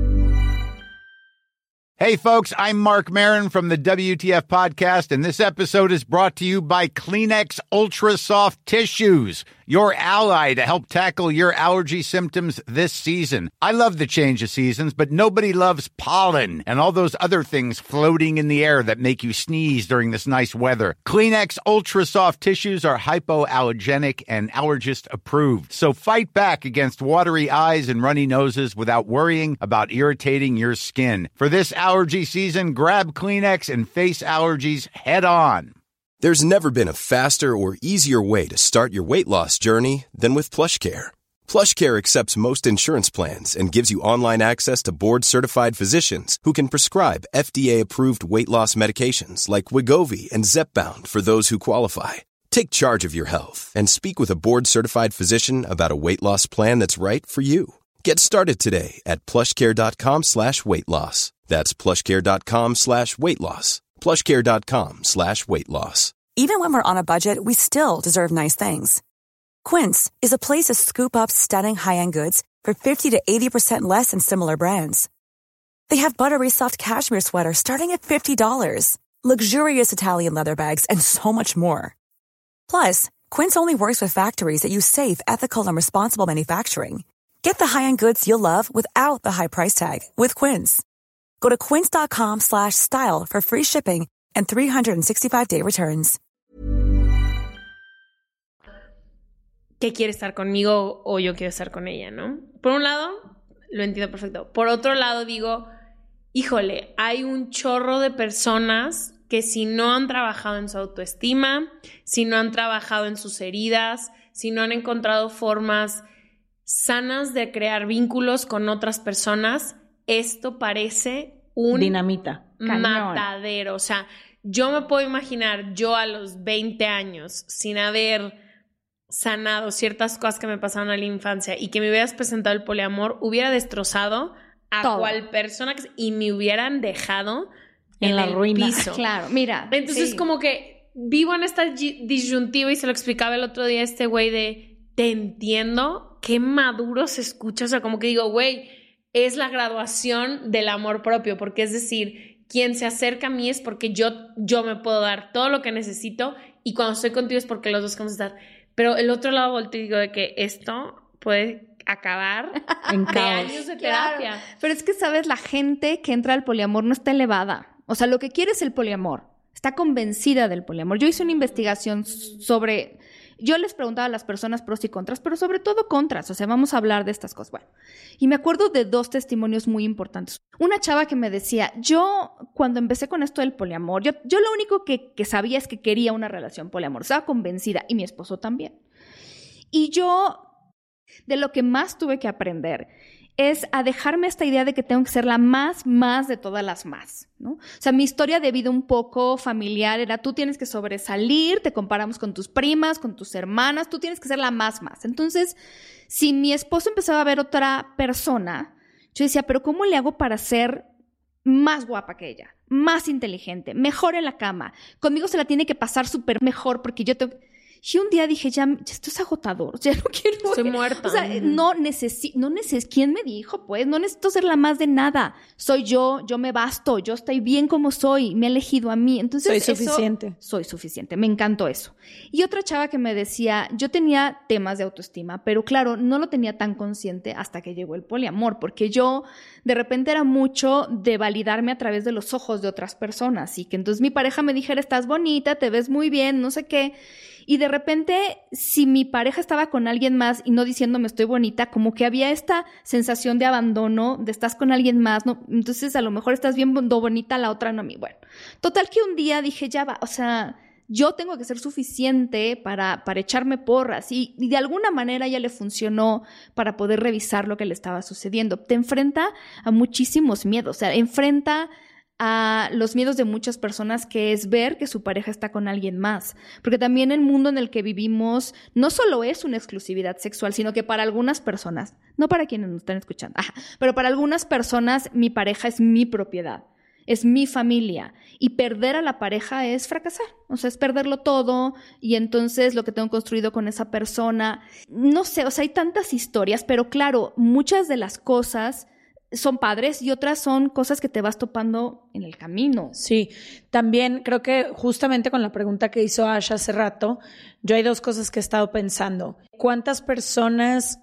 Hey, folks, I'm Mark Maron from the WTF Podcast, and this episode is brought to you by Kleenex Ultra Soft Tissues, your ally to help tackle your allergy symptoms this season. I love the change of seasons, but nobody loves pollen and all those other things floating in the air that make you sneeze during this nice weather. Kleenex Ultra Soft Tissues are hypoallergenic and allergist approved, so fight back against watery eyes and runny noses without worrying about irritating your skin. For this allergy season, grab Kleenex and face allergies head on. There's never been a faster or easier way to start your weight loss journey than with PlushCare. PlushCare accepts most insurance plans and gives you online access to board-certified physicians who can prescribe FDA-approved weight loss medications like Wegovy and Zepbound for those who qualify. Take charge of your health and speak with a board-certified physician about a weight loss plan that's right for you. Get started today at plushcare.com/weight loss. That's plushcare.com/weight loss. plushcare.com/weight loss. Even when we're on a budget, we still deserve nice things. Quince is a place to scoop up stunning high-end goods for 50 to 80% less than similar brands. They have buttery soft cashmere sweaters starting at $50, luxurious Italian leather bags, and so much more. Plus, Quince only works with factories that use safe, ethical, and responsible manufacturing. Get the high-end goods you'll love without the high price tag with Quince. Go to quince.com/style for free shipping and 365-day returns. Que quiere estar conmigo o yo quiero estar con ella, ¿no? Por un lado, lo entiendo perfecto. Por otro lado, digo, híjole, hay un chorro de personas que si no han trabajado en su autoestima, si no han trabajado en sus heridas, si no han encontrado formas sanas de crear vínculos con otras personas, esto parece un dinamita, matadero. O sea, yo me puedo imaginar yo a los 20 años sin haber sanado ciertas cosas que me pasaron en la infancia y que me hubieras presentado el poliamor, hubiera destrozado a todo. Cual persona y me hubieran dejado en la ruina. Piso. Claro, mira. Entonces sí. Como que vivo en esta disyuntiva y se lo explicaba el otro día a este güey de te entiendo, qué maduro se escucha. O sea, como que digo, güey, es la graduación del amor propio, porque es decir, quien se acerca a mí es porque yo me puedo dar todo lo que necesito y cuando estoy contigo es porque los dos queremos estar. Pero el otro lado volteo y digo de que esto puede acabar en caos. Años de terapia. Claro. Pero es que, ¿sabes? La gente que entra al poliamor no está elevada. O sea, lo que quiere es el poliamor. Está convencida del poliamor. Yo hice una investigación sobre... Yo les preguntaba a las personas pros y contras, pero sobre todo contras. O sea, vamos a hablar de estas cosas. Bueno, y me acuerdo de 2 testimonios muy importantes. Una chava que me decía, yo cuando empecé con esto del poliamor, yo lo único que sabía es que quería una relación poliamor. Estaba convencida y mi esposo también. Y yo, de lo que más tuve que aprender es a dejarme esta idea de que tengo que ser la más de todas las más, ¿no? O sea, mi historia de vida un poco familiar era tú tienes que sobresalir, te comparamos con tus primas, con tus hermanas, tú tienes que ser la más. Entonces, si mi esposo empezaba a ver otra persona, yo decía, pero ¿cómo le hago para ser más guapa que ella, más inteligente, mejor en la cama? Conmigo se la tiene que pasar súper mejor porque yo te... Y un día dije, ya esto es agotador, ya no quiero... Estoy muerta. O sea, no necesito... ¿Quién me dijo? Pues no necesito ser la más de nada. Soy yo me basto, yo estoy bien como soy, me he elegido a mí. Entonces soy suficiente, me encantó eso. Y otra chava que me decía, yo tenía temas de autoestima, pero claro, no lo tenía tan consciente hasta que llegó el poliamor, porque yo de repente era mucho de validarme a través de los ojos de otras personas y que entonces mi pareja me dijera, estás bonita, te ves muy bien, no sé qué... Y de repente, si mi pareja estaba con alguien más y no diciéndome estoy bonita, como que había esta sensación de abandono, de estás con alguien más, ¿no? Entonces a lo mejor estás bien bonita, la otra no a mí. Bueno, total que un día dije, ya va, o sea, yo tengo que ser suficiente para echarme porras. Y de alguna manera ya le funcionó para poder revisar lo que le estaba sucediendo. Te enfrenta a muchísimos miedos, o sea, enfrenta a los miedos de muchas personas, que es ver que su pareja está con alguien más. Porque también el mundo en el que vivimos no solo es una exclusividad sexual, sino que para algunas personas, no para quienes nos están escuchando, pero para algunas personas mi pareja es mi propiedad, es mi familia. Y perder a la pareja es fracasar, o sea, es perderlo todo. Y entonces lo que tengo construido con esa persona, no sé, o sea, hay tantas historias, pero claro, muchas de las cosas son padres y otras son cosas que te vas topando en el camino. Sí, también creo que justamente con la pregunta que hizo Ash hace rato, yo hay 2 cosas que he estado pensando. ¿Cuántas personas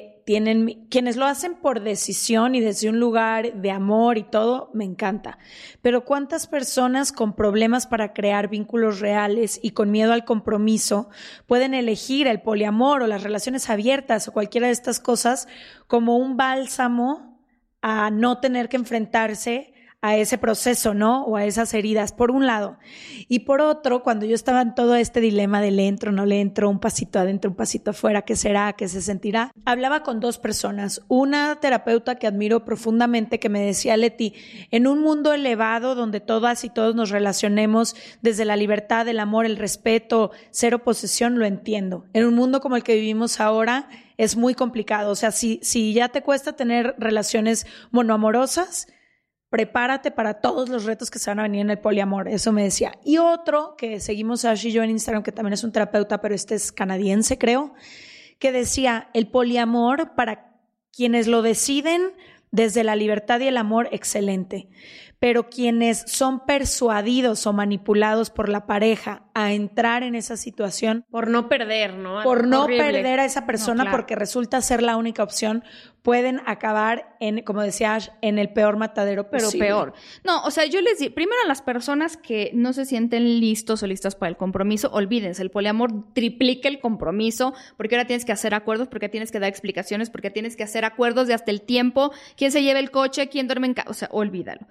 quienes lo hacen por decisión y desde un lugar de amor y todo, me encanta? Pero ¿cuántas personas con problemas para crear vínculos reales y con miedo al compromiso pueden elegir el poliamor o las relaciones abiertas o cualquiera de estas cosas como un bálsamo a no tener que enfrentarse a ese proceso, ¿no? O a esas heridas, por un lado. Y por otro, cuando yo estaba en todo este dilema de le entro, no le entro, un pasito adentro, un pasito afuera, ¿qué será? ¿Qué se sentirá? Hablaba con 2 personas. Una terapeuta que admiro profundamente que me decía, Leti, en un mundo elevado donde todas y todos nos relacionemos desde la libertad, el amor, el respeto, cero posesión, lo entiendo. En un mundo como el que vivimos ahora es muy complicado. O sea, si ya te cuesta tener relaciones monoamorosas, prepárate para todos los retos que se van a venir en el poliamor. Eso me decía. Y otro, que seguimos a Ash y yo en Instagram, que también es un terapeuta, pero este es canadiense, creo, que decía, el poliamor, para quienes lo deciden desde la libertad y el amor, excelente. Pero quienes son persuadidos o manipulados por la pareja a entrar en esa situación... Por no perder, ¿no? Por no Horrible. perder a esa persona, No, claro. porque resulta ser la única opción, pueden acabar en, como decía Ash, en el peor matadero Pero posible. peor. No, o sea, yo les digo, primero a las personas que no se sienten listos o listas para el compromiso, olvídense, el poliamor triplica el compromiso, porque ahora tienes que hacer acuerdos, porque tienes que dar explicaciones, porque tienes que hacer acuerdos de hasta el tiempo, quién se lleva el coche, quién duerme en casa, o sea, olvídalo.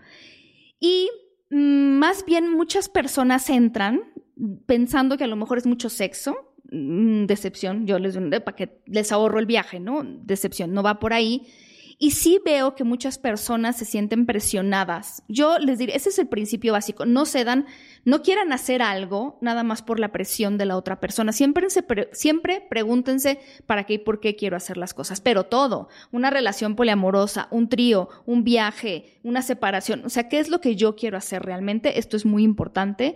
Y más bien muchas personas entran pensando que a lo mejor es mucho sexo, decepción, yo les digo, para que les ahorro el viaje, ¿no? Decepción, no va por ahí. Y sí veo que muchas personas se sienten presionadas. Yo les diré, ese es el principio básico. No cedan, no quieran hacer algo nada más por la presión de la otra persona. Siempre pregúntense para qué y por qué quiero hacer las cosas. Pero todo, una relación poliamorosa, un trío, un viaje, una separación. O sea, ¿qué es lo que yo quiero hacer realmente? Esto es muy importante.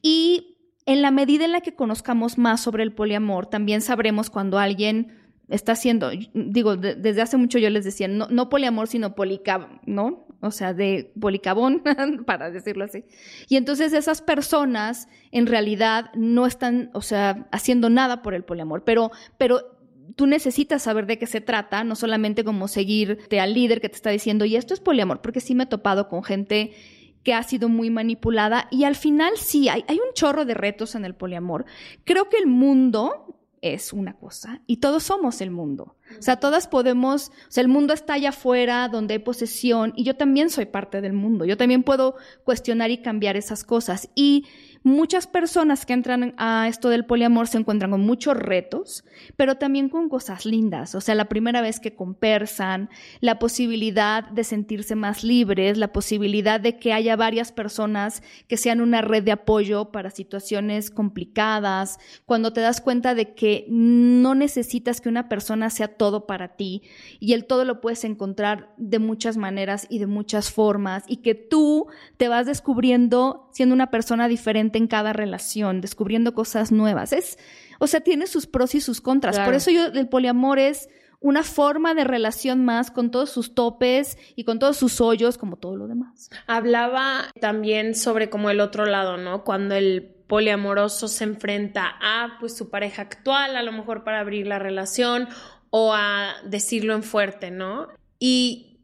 Y en la medida en la que conozcamos más sobre el poliamor, también sabremos cuando alguien está haciendo, digo, desde hace mucho yo les decía, no poliamor, sino ¿no? O sea, de policabón, para decirlo así. Y entonces esas personas en realidad no están, o sea, haciendo nada por el poliamor, pero tú necesitas saber de qué se trata, no solamente como seguirte al líder que te está diciendo, y esto es poliamor, porque sí me he topado con gente que ha sido muy manipulada, y al final sí, hay un chorro de retos en el poliamor. Creo que el mundo es una cosa y todos somos el mundo. O sea, todas podemos, o sea, el mundo está allá afuera donde hay posesión y yo también soy parte del mundo. Yo también puedo cuestionar y cambiar esas cosas. Y muchas personas que entran a esto del poliamor se encuentran con muchos retos, pero también con cosas lindas. O sea, la primera vez que conversan, la posibilidad de sentirse más libres, la posibilidad de que haya varias personas que sean una red de apoyo para situaciones complicadas, cuando te das cuenta de que no necesitas que una persona sea todo para ti y el todo lo puedes encontrar de muchas maneras y de muchas formas y que tú te vas descubriendo siendo una persona diferente en cada relación, descubriendo cosas nuevas. O sea, tiene sus pros y sus contras. Claro. Por eso el poliamor es una forma de relación más con todos sus topes y con todos sus hoyos, como todo lo demás. Hablaba también sobre como el otro lado, ¿no? Cuando el poliamoroso se enfrenta a pues su pareja actual, a lo mejor para abrir la relación o a decirlo en fuerte, ¿no? Y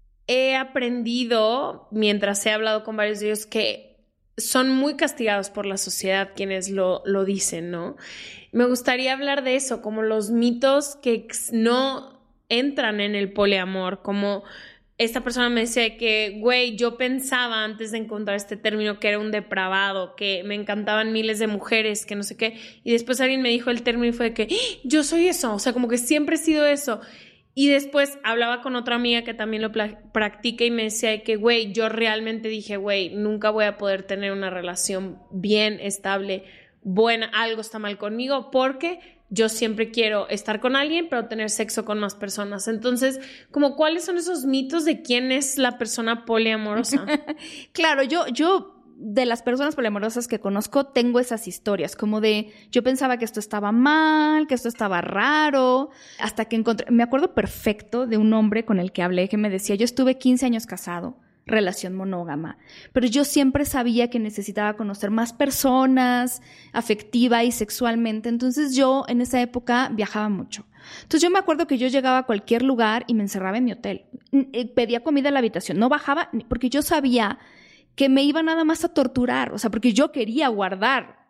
he aprendido, mientras he hablado con varios de ellos, que son muy castigados por la sociedad quienes lo dicen, ¿no? Me gustaría hablar de eso, como los mitos que no entran en el poliamor, como esta persona me decía que, güey, yo pensaba antes de encontrar este término que era un depravado, que me encantaban miles de mujeres, que no sé qué, y después alguien me dijo el término y fue de que yo soy eso, o sea, como que siempre he sido eso. Y después hablaba con otra amiga que también lo practica y me decía que, güey, yo realmente dije, güey, nunca voy a poder tener una relación bien, estable, buena, algo está mal conmigo, porque yo siempre quiero estar con alguien, pero tener sexo con más personas. Entonces, como, ¿cuáles son esos mitos de quién es la persona poliamorosa? Claro, yo de las personas poliamorosas que conozco tengo esas historias, como de yo pensaba que esto estaba mal, que esto estaba raro, hasta que me acuerdo perfecto de un hombre con el que hablé que me decía, yo estuve 15 años casado, relación monógama, pero yo siempre sabía que necesitaba conocer más personas afectiva y sexualmente, entonces yo en esa época viajaba mucho. Entonces yo me acuerdo que yo llegaba a cualquier lugar y me encerraba en mi hotel, pedía comida en la habitación, no bajaba porque yo sabía que me iba nada más a torturar, o sea, porque yo quería guardar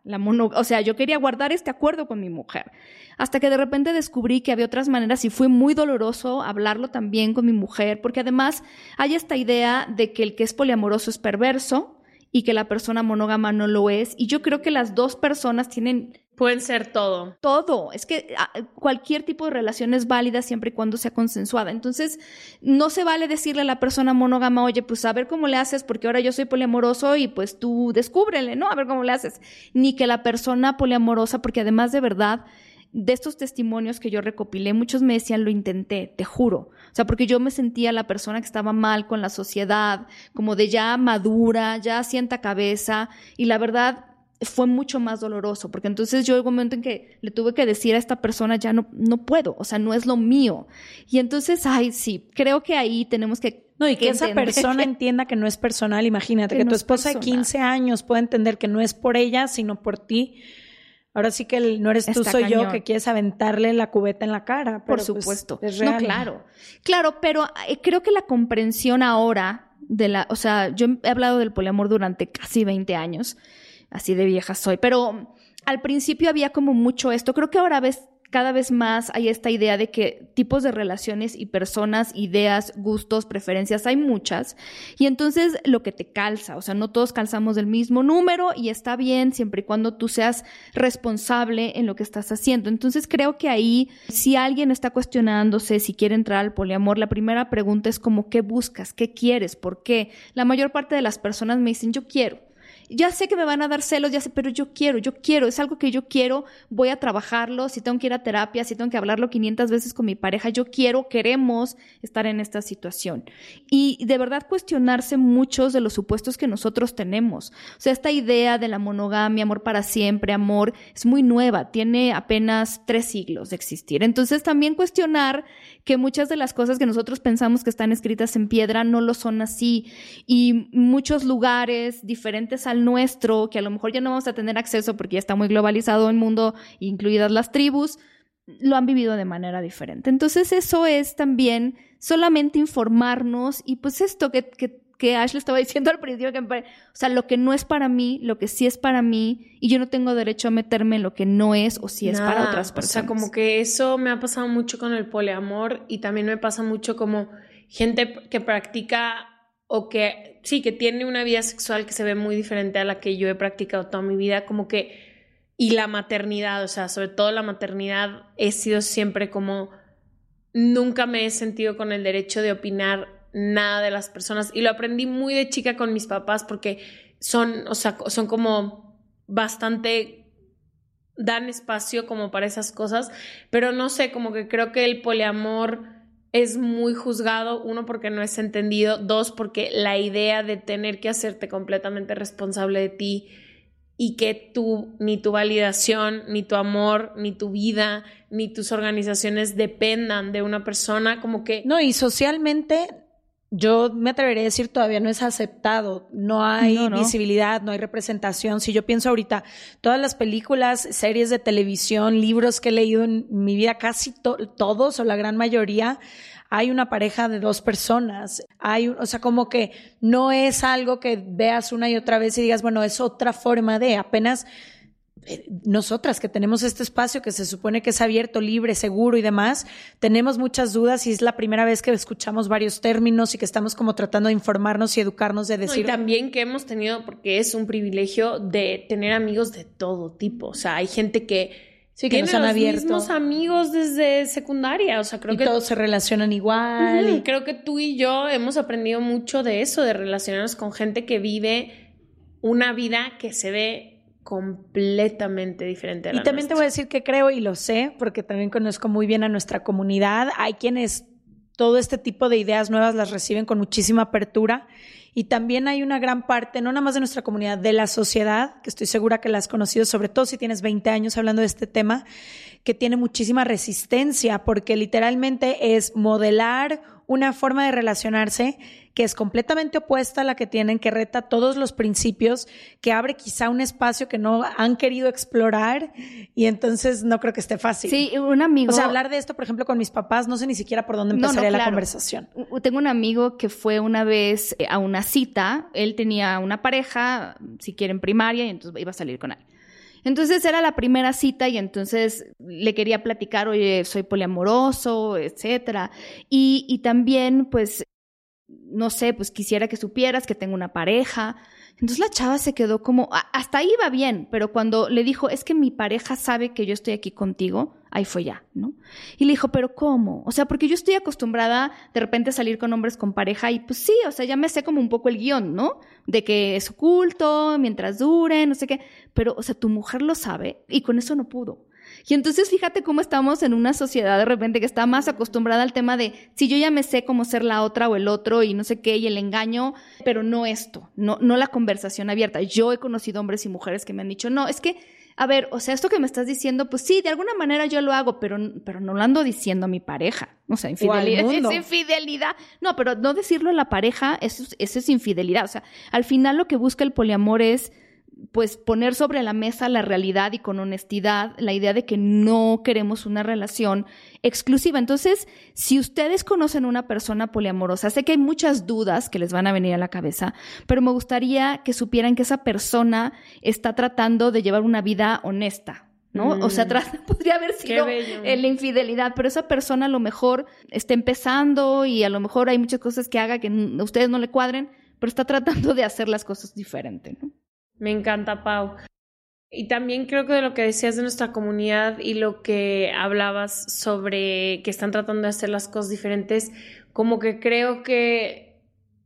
yo quería guardar este acuerdo con mi mujer. Hasta que de repente descubrí que había otras maneras y fue muy doloroso hablarlo también con mi mujer, porque además hay esta idea de que el que es poliamoroso es perverso y que la persona monógama no lo es, y yo creo que las dos personas pueden ser todo. Todo. Es que cualquier tipo de relación es válida siempre y cuando sea consensuada. Entonces, no se vale decirle a la persona monógama, oye, pues a ver cómo le haces, porque ahora yo soy poliamoroso y pues tú descúbrele, ¿no? A ver cómo le haces. Ni que la persona poliamorosa, porque además de verdad, de estos testimonios que yo recopilé, muchos me decían, lo intenté, te juro. O sea, porque yo me sentía la persona que estaba mal con la sociedad, como de ya madura, ya sienta cabeza, y la verdad fue mucho más doloroso, porque entonces yo hubo un momento en que le tuve que decir a esta persona, ya no puedo, o sea, no es lo mío. Y entonces, sí, creo que ahí tenemos que... No, y que esa persona entienda que no es personal. Imagínate, que tu esposa de 15 años pueda entender que no es por ella, sino por ti. Ahora sí que no eres tú, soy yo, que quieres aventarle la cubeta en la cara. Pero por supuesto. Pues, es real. No, claro, pero creo que la comprensión ahora o sea, yo he hablado del poliamor durante casi 20 años, así de vieja soy, pero al principio había como mucho esto. Creo que ahora cada vez más hay esta idea de que tipos de relaciones y personas, ideas, gustos, preferencias, hay muchas. Y entonces lo que te calza, o sea, no todos calzamos del mismo número y está bien siempre y cuando tú seas responsable en lo que estás haciendo. Entonces creo que ahí, si alguien está cuestionándose si quiere entrar al poliamor, la primera pregunta es como, ¿qué buscas? ¿Qué quieres? ¿Por qué? La mayor parte de las personas me dicen, yo quiero. Ya sé que me van a dar celos, pero yo quiero, es algo que yo quiero, voy a trabajarlo, si tengo que ir a terapia, si tengo que hablarlo 500 veces con mi pareja, queremos estar en esta situación. Y de verdad cuestionarse muchos de los supuestos que nosotros tenemos. O sea, esta idea de la monogamia, amor para siempre, amor, es muy nueva, tiene apenas 3 siglos de existir. Entonces también cuestionar que muchas de las cosas que nosotros pensamos que están escritas en piedra no lo son así. Y muchos lugares diferentes al nuestro, que a lo mejor ya no vamos a tener acceso porque ya está muy globalizado el mundo, incluidas las tribus, lo han vivido de manera diferente. Entonces eso es también solamente informarnos y pues esto que Ash le estaba diciendo al principio, o sea, lo que no es para mí, lo que sí es para mí, y yo no tengo derecho a meterme en lo que no es o si es para otras personas. O sea, como que eso me ha pasado mucho con el poliamor y también me pasa mucho como gente que practica o que sí, que tiene una vida sexual que se ve muy diferente a la que yo he practicado toda mi vida, como que, y la maternidad, o sea, sobre todo la maternidad, he sido siempre como, nunca me he sentido con el derecho de opinar nada de las personas, y lo aprendí muy de chica con mis papás porque son como bastante, dan espacio como para esas cosas, pero no sé, como que creo que el poliamor es muy juzgado, 1, porque no es entendido, 2, porque la idea de tener que hacerte completamente responsable de ti y que ni tu validación, ni tu amor, ni tu vida, ni tus organizaciones dependan de una persona, como que... No, y socialmente yo me atrevería a decir todavía no es aceptado, no hay visibilidad, no hay representación. Si yo pienso ahorita, todas las películas, series de televisión, libros que he leído en mi vida, casi todos o la gran mayoría, hay una pareja de 2 personas. O sea, como que no es algo que veas una y otra vez y digas, bueno, es otra forma de, apenas nosotras que tenemos este espacio que se supone que es abierto, libre, seguro y demás, tenemos muchas dudas y es la primera vez que escuchamos varios términos y que estamos como tratando de informarnos y educarnos de decir... y también que hemos tenido, porque es un privilegio de tener amigos de todo tipo, o sea, hay gente que tiene los mismos amigos desde secundaria, o sea, creo que todos se relacionan igual. Creo que tú y yo hemos aprendido mucho de eso, de relacionarnos con gente que vive una vida que se ve completamente diferente a la Y también nuestra. te voy a decir que creo y lo sé, porque también conozco muy bien a nuestra comunidad. Hay quienes todo este tipo de ideas nuevas las reciben con muchísima apertura y también hay una gran parte, no nada más de nuestra comunidad, de la sociedad, que estoy segura que la has conocido, sobre todo si tienes 20 años hablando de este tema, que tiene muchísima resistencia porque literalmente es modelar una forma de relacionarse que es completamente opuesta a la que tienen, que reta todos los principios, que abre quizá un espacio que no han querido explorar y entonces no creo que esté fácil. Sí, un amigo... O sea, hablar de esto, por ejemplo, con mis papás, no sé ni siquiera por dónde empezaría la conversación. Tengo un amigo que fue una vez a una cita, él tenía una pareja, si quieren primaria, y entonces iba a salir con él. Entonces era la primera cita y entonces le quería platicar, oye, soy poliamoroso, etcétera. Y también, pues, no sé, pues quisiera que supieras que tengo una pareja. Entonces la chava se quedó como, hasta ahí iba bien, pero cuando le dijo, es que mi pareja sabe que yo estoy aquí contigo, ahí fue ya, ¿no? Y le dijo, ¿pero cómo? O sea, porque yo estoy acostumbrada de repente a salir con hombres con pareja y pues sí, o sea, ya me sé como un poco el guión, ¿no? De que es oculto, mientras dure, no sé qué. Pero, o sea, tu mujer lo sabe y con eso no pudo. Y entonces fíjate cómo estamos en una sociedad de repente que está más acostumbrada al tema de si yo ya me sé cómo ser la otra o el otro y no sé qué y el engaño, pero no esto, no la conversación abierta. Yo he conocido hombres y mujeres que me han dicho, no, es que, a ver, o sea, esto que me estás diciendo, pues sí, de alguna manera yo lo hago, pero no lo ando diciendo a mi pareja. O sea, infidelidad es infidelidad. No, pero no decirlo a la pareja, eso es infidelidad. O sea, al final lo que busca el poliamor es pues poner sobre la mesa la realidad y con honestidad la idea de que no queremos una relación exclusiva. Entonces, si ustedes conocen una persona poliamorosa, sé que hay muchas dudas que les van a venir a la cabeza, pero me gustaría que supieran que esa persona está tratando de llevar una vida honesta, ¿no? O sea, podría haber sido la infidelidad, pero esa persona a lo mejor está empezando y a lo mejor hay muchas cosas que haga que a ustedes no le cuadren, pero está tratando de hacer las cosas diferente, ¿no? Me encanta, Pau. Y también creo que de lo que decías de nuestra comunidad y lo que hablabas sobre que están tratando de hacer las cosas diferentes, como que creo que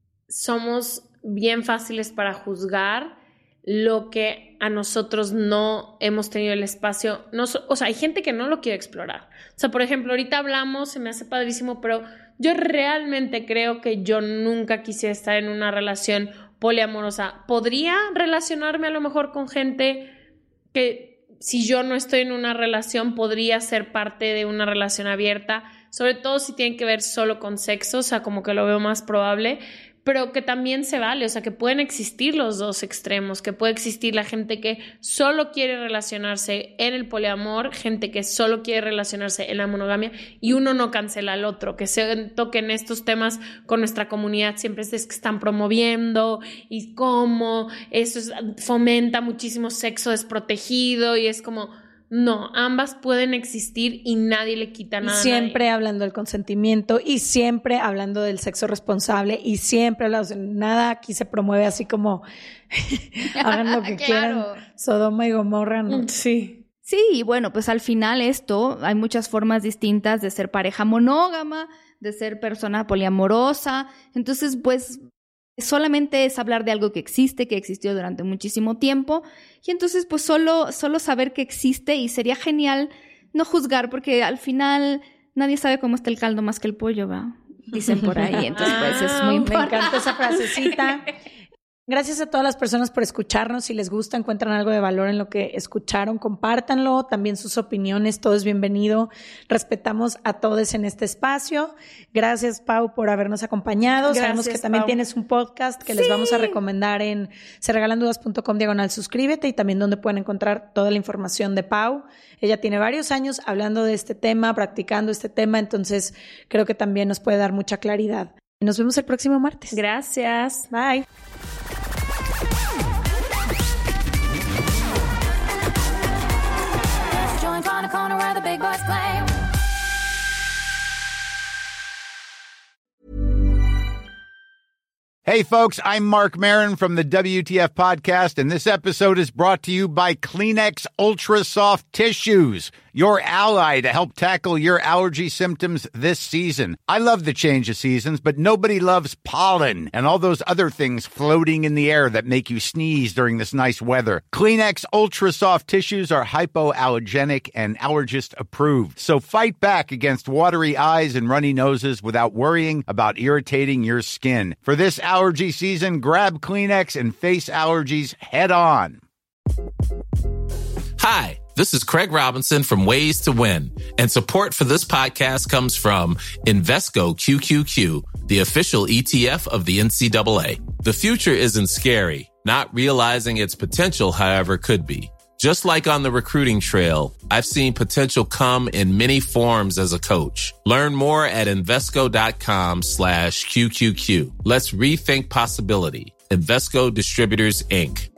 somos bien fáciles para juzgar lo que a nosotros no hemos tenido el espacio. O sea, hay gente que no lo quiere explorar. O sea, por ejemplo, ahorita hablamos, se me hace padrísimo, pero yo realmente creo que yo nunca quisiera estar en una relación poliamorosa. Podría relacionarme a lo mejor con gente que si yo no estoy en una relación podría ser parte de una relación abierta, sobre todo si tiene que ver solo con sexo, o sea, como que lo veo más probable, pero que también se vale, o sea, que pueden existir los dos extremos, que puede existir la gente que solo quiere relacionarse en el poliamor, gente que solo quiere relacionarse en la monogamia y uno no cancela al otro, que se toquen estos temas con nuestra comunidad siempre es que están promoviendo y cómo eso fomenta muchísimo sexo desprotegido y es como... No, ambas pueden existir y nadie le quita nada. Y siempre hablando del consentimiento y siempre hablando del sexo responsable y siempre hablando, nada aquí se promueve así como hagan lo que quieran, Sodoma y Gomorra, ¿no? Sí. Sí, y bueno, pues al final hay muchas formas distintas de ser pareja monógama, de ser persona poliamorosa, entonces pues... solamente es hablar de algo que existe, que existió durante muchísimo tiempo y entonces pues solo saber que existe y sería genial no juzgar porque al final nadie sabe cómo está el caldo más que el pollo, ¿va? Dicen por ahí, entonces pues es muy importante. Me encanta esa frasecita. Gracias a todas las personas por escucharnos. Si les gusta, encuentran algo de valor en lo que escucharon, compártanlo. También sus opiniones, todo es bienvenido. Respetamos a todos en este espacio. Gracias, Pau, por habernos acompañado. Gracias, sabemos que también Pau. tienes un podcast que les vamos a recomendar en seregalandudas.com/suscríbete y también donde pueden encontrar toda la información de Pau. Ella tiene varios años hablando de este tema, practicando este tema, entonces creo que también nos puede dar mucha claridad. Nos vemos el próximo martes. Gracias. Bye. Hey, folks, I'm Mark Maron from the WTF Podcast, and this episode is brought to you by Kleenex Ultra Soft Tissues, your ally to help tackle your allergy symptoms this season. I love the change of seasons, but nobody loves pollen and all those other things floating in the air that make you sneeze during this nice weather. Kleenex Ultra Soft Tissues are hypoallergenic and allergist approved, so fight back against watery eyes and runny noses without worrying about irritating your skin. For this allergy season, grab Kleenex and face allergies head on. Hi, this is Craig Robinson from Ways to Win, and support for this podcast comes from Invesco QQQ, the official ETF of the NCAA. The future isn't scary. Not realizing its potential, however, could be. Just like on the recruiting trail, I've seen potential come in many forms as a coach. Learn more at Invesco.com/QQQ. Let's rethink possibility. Invesco Distributors, Inc.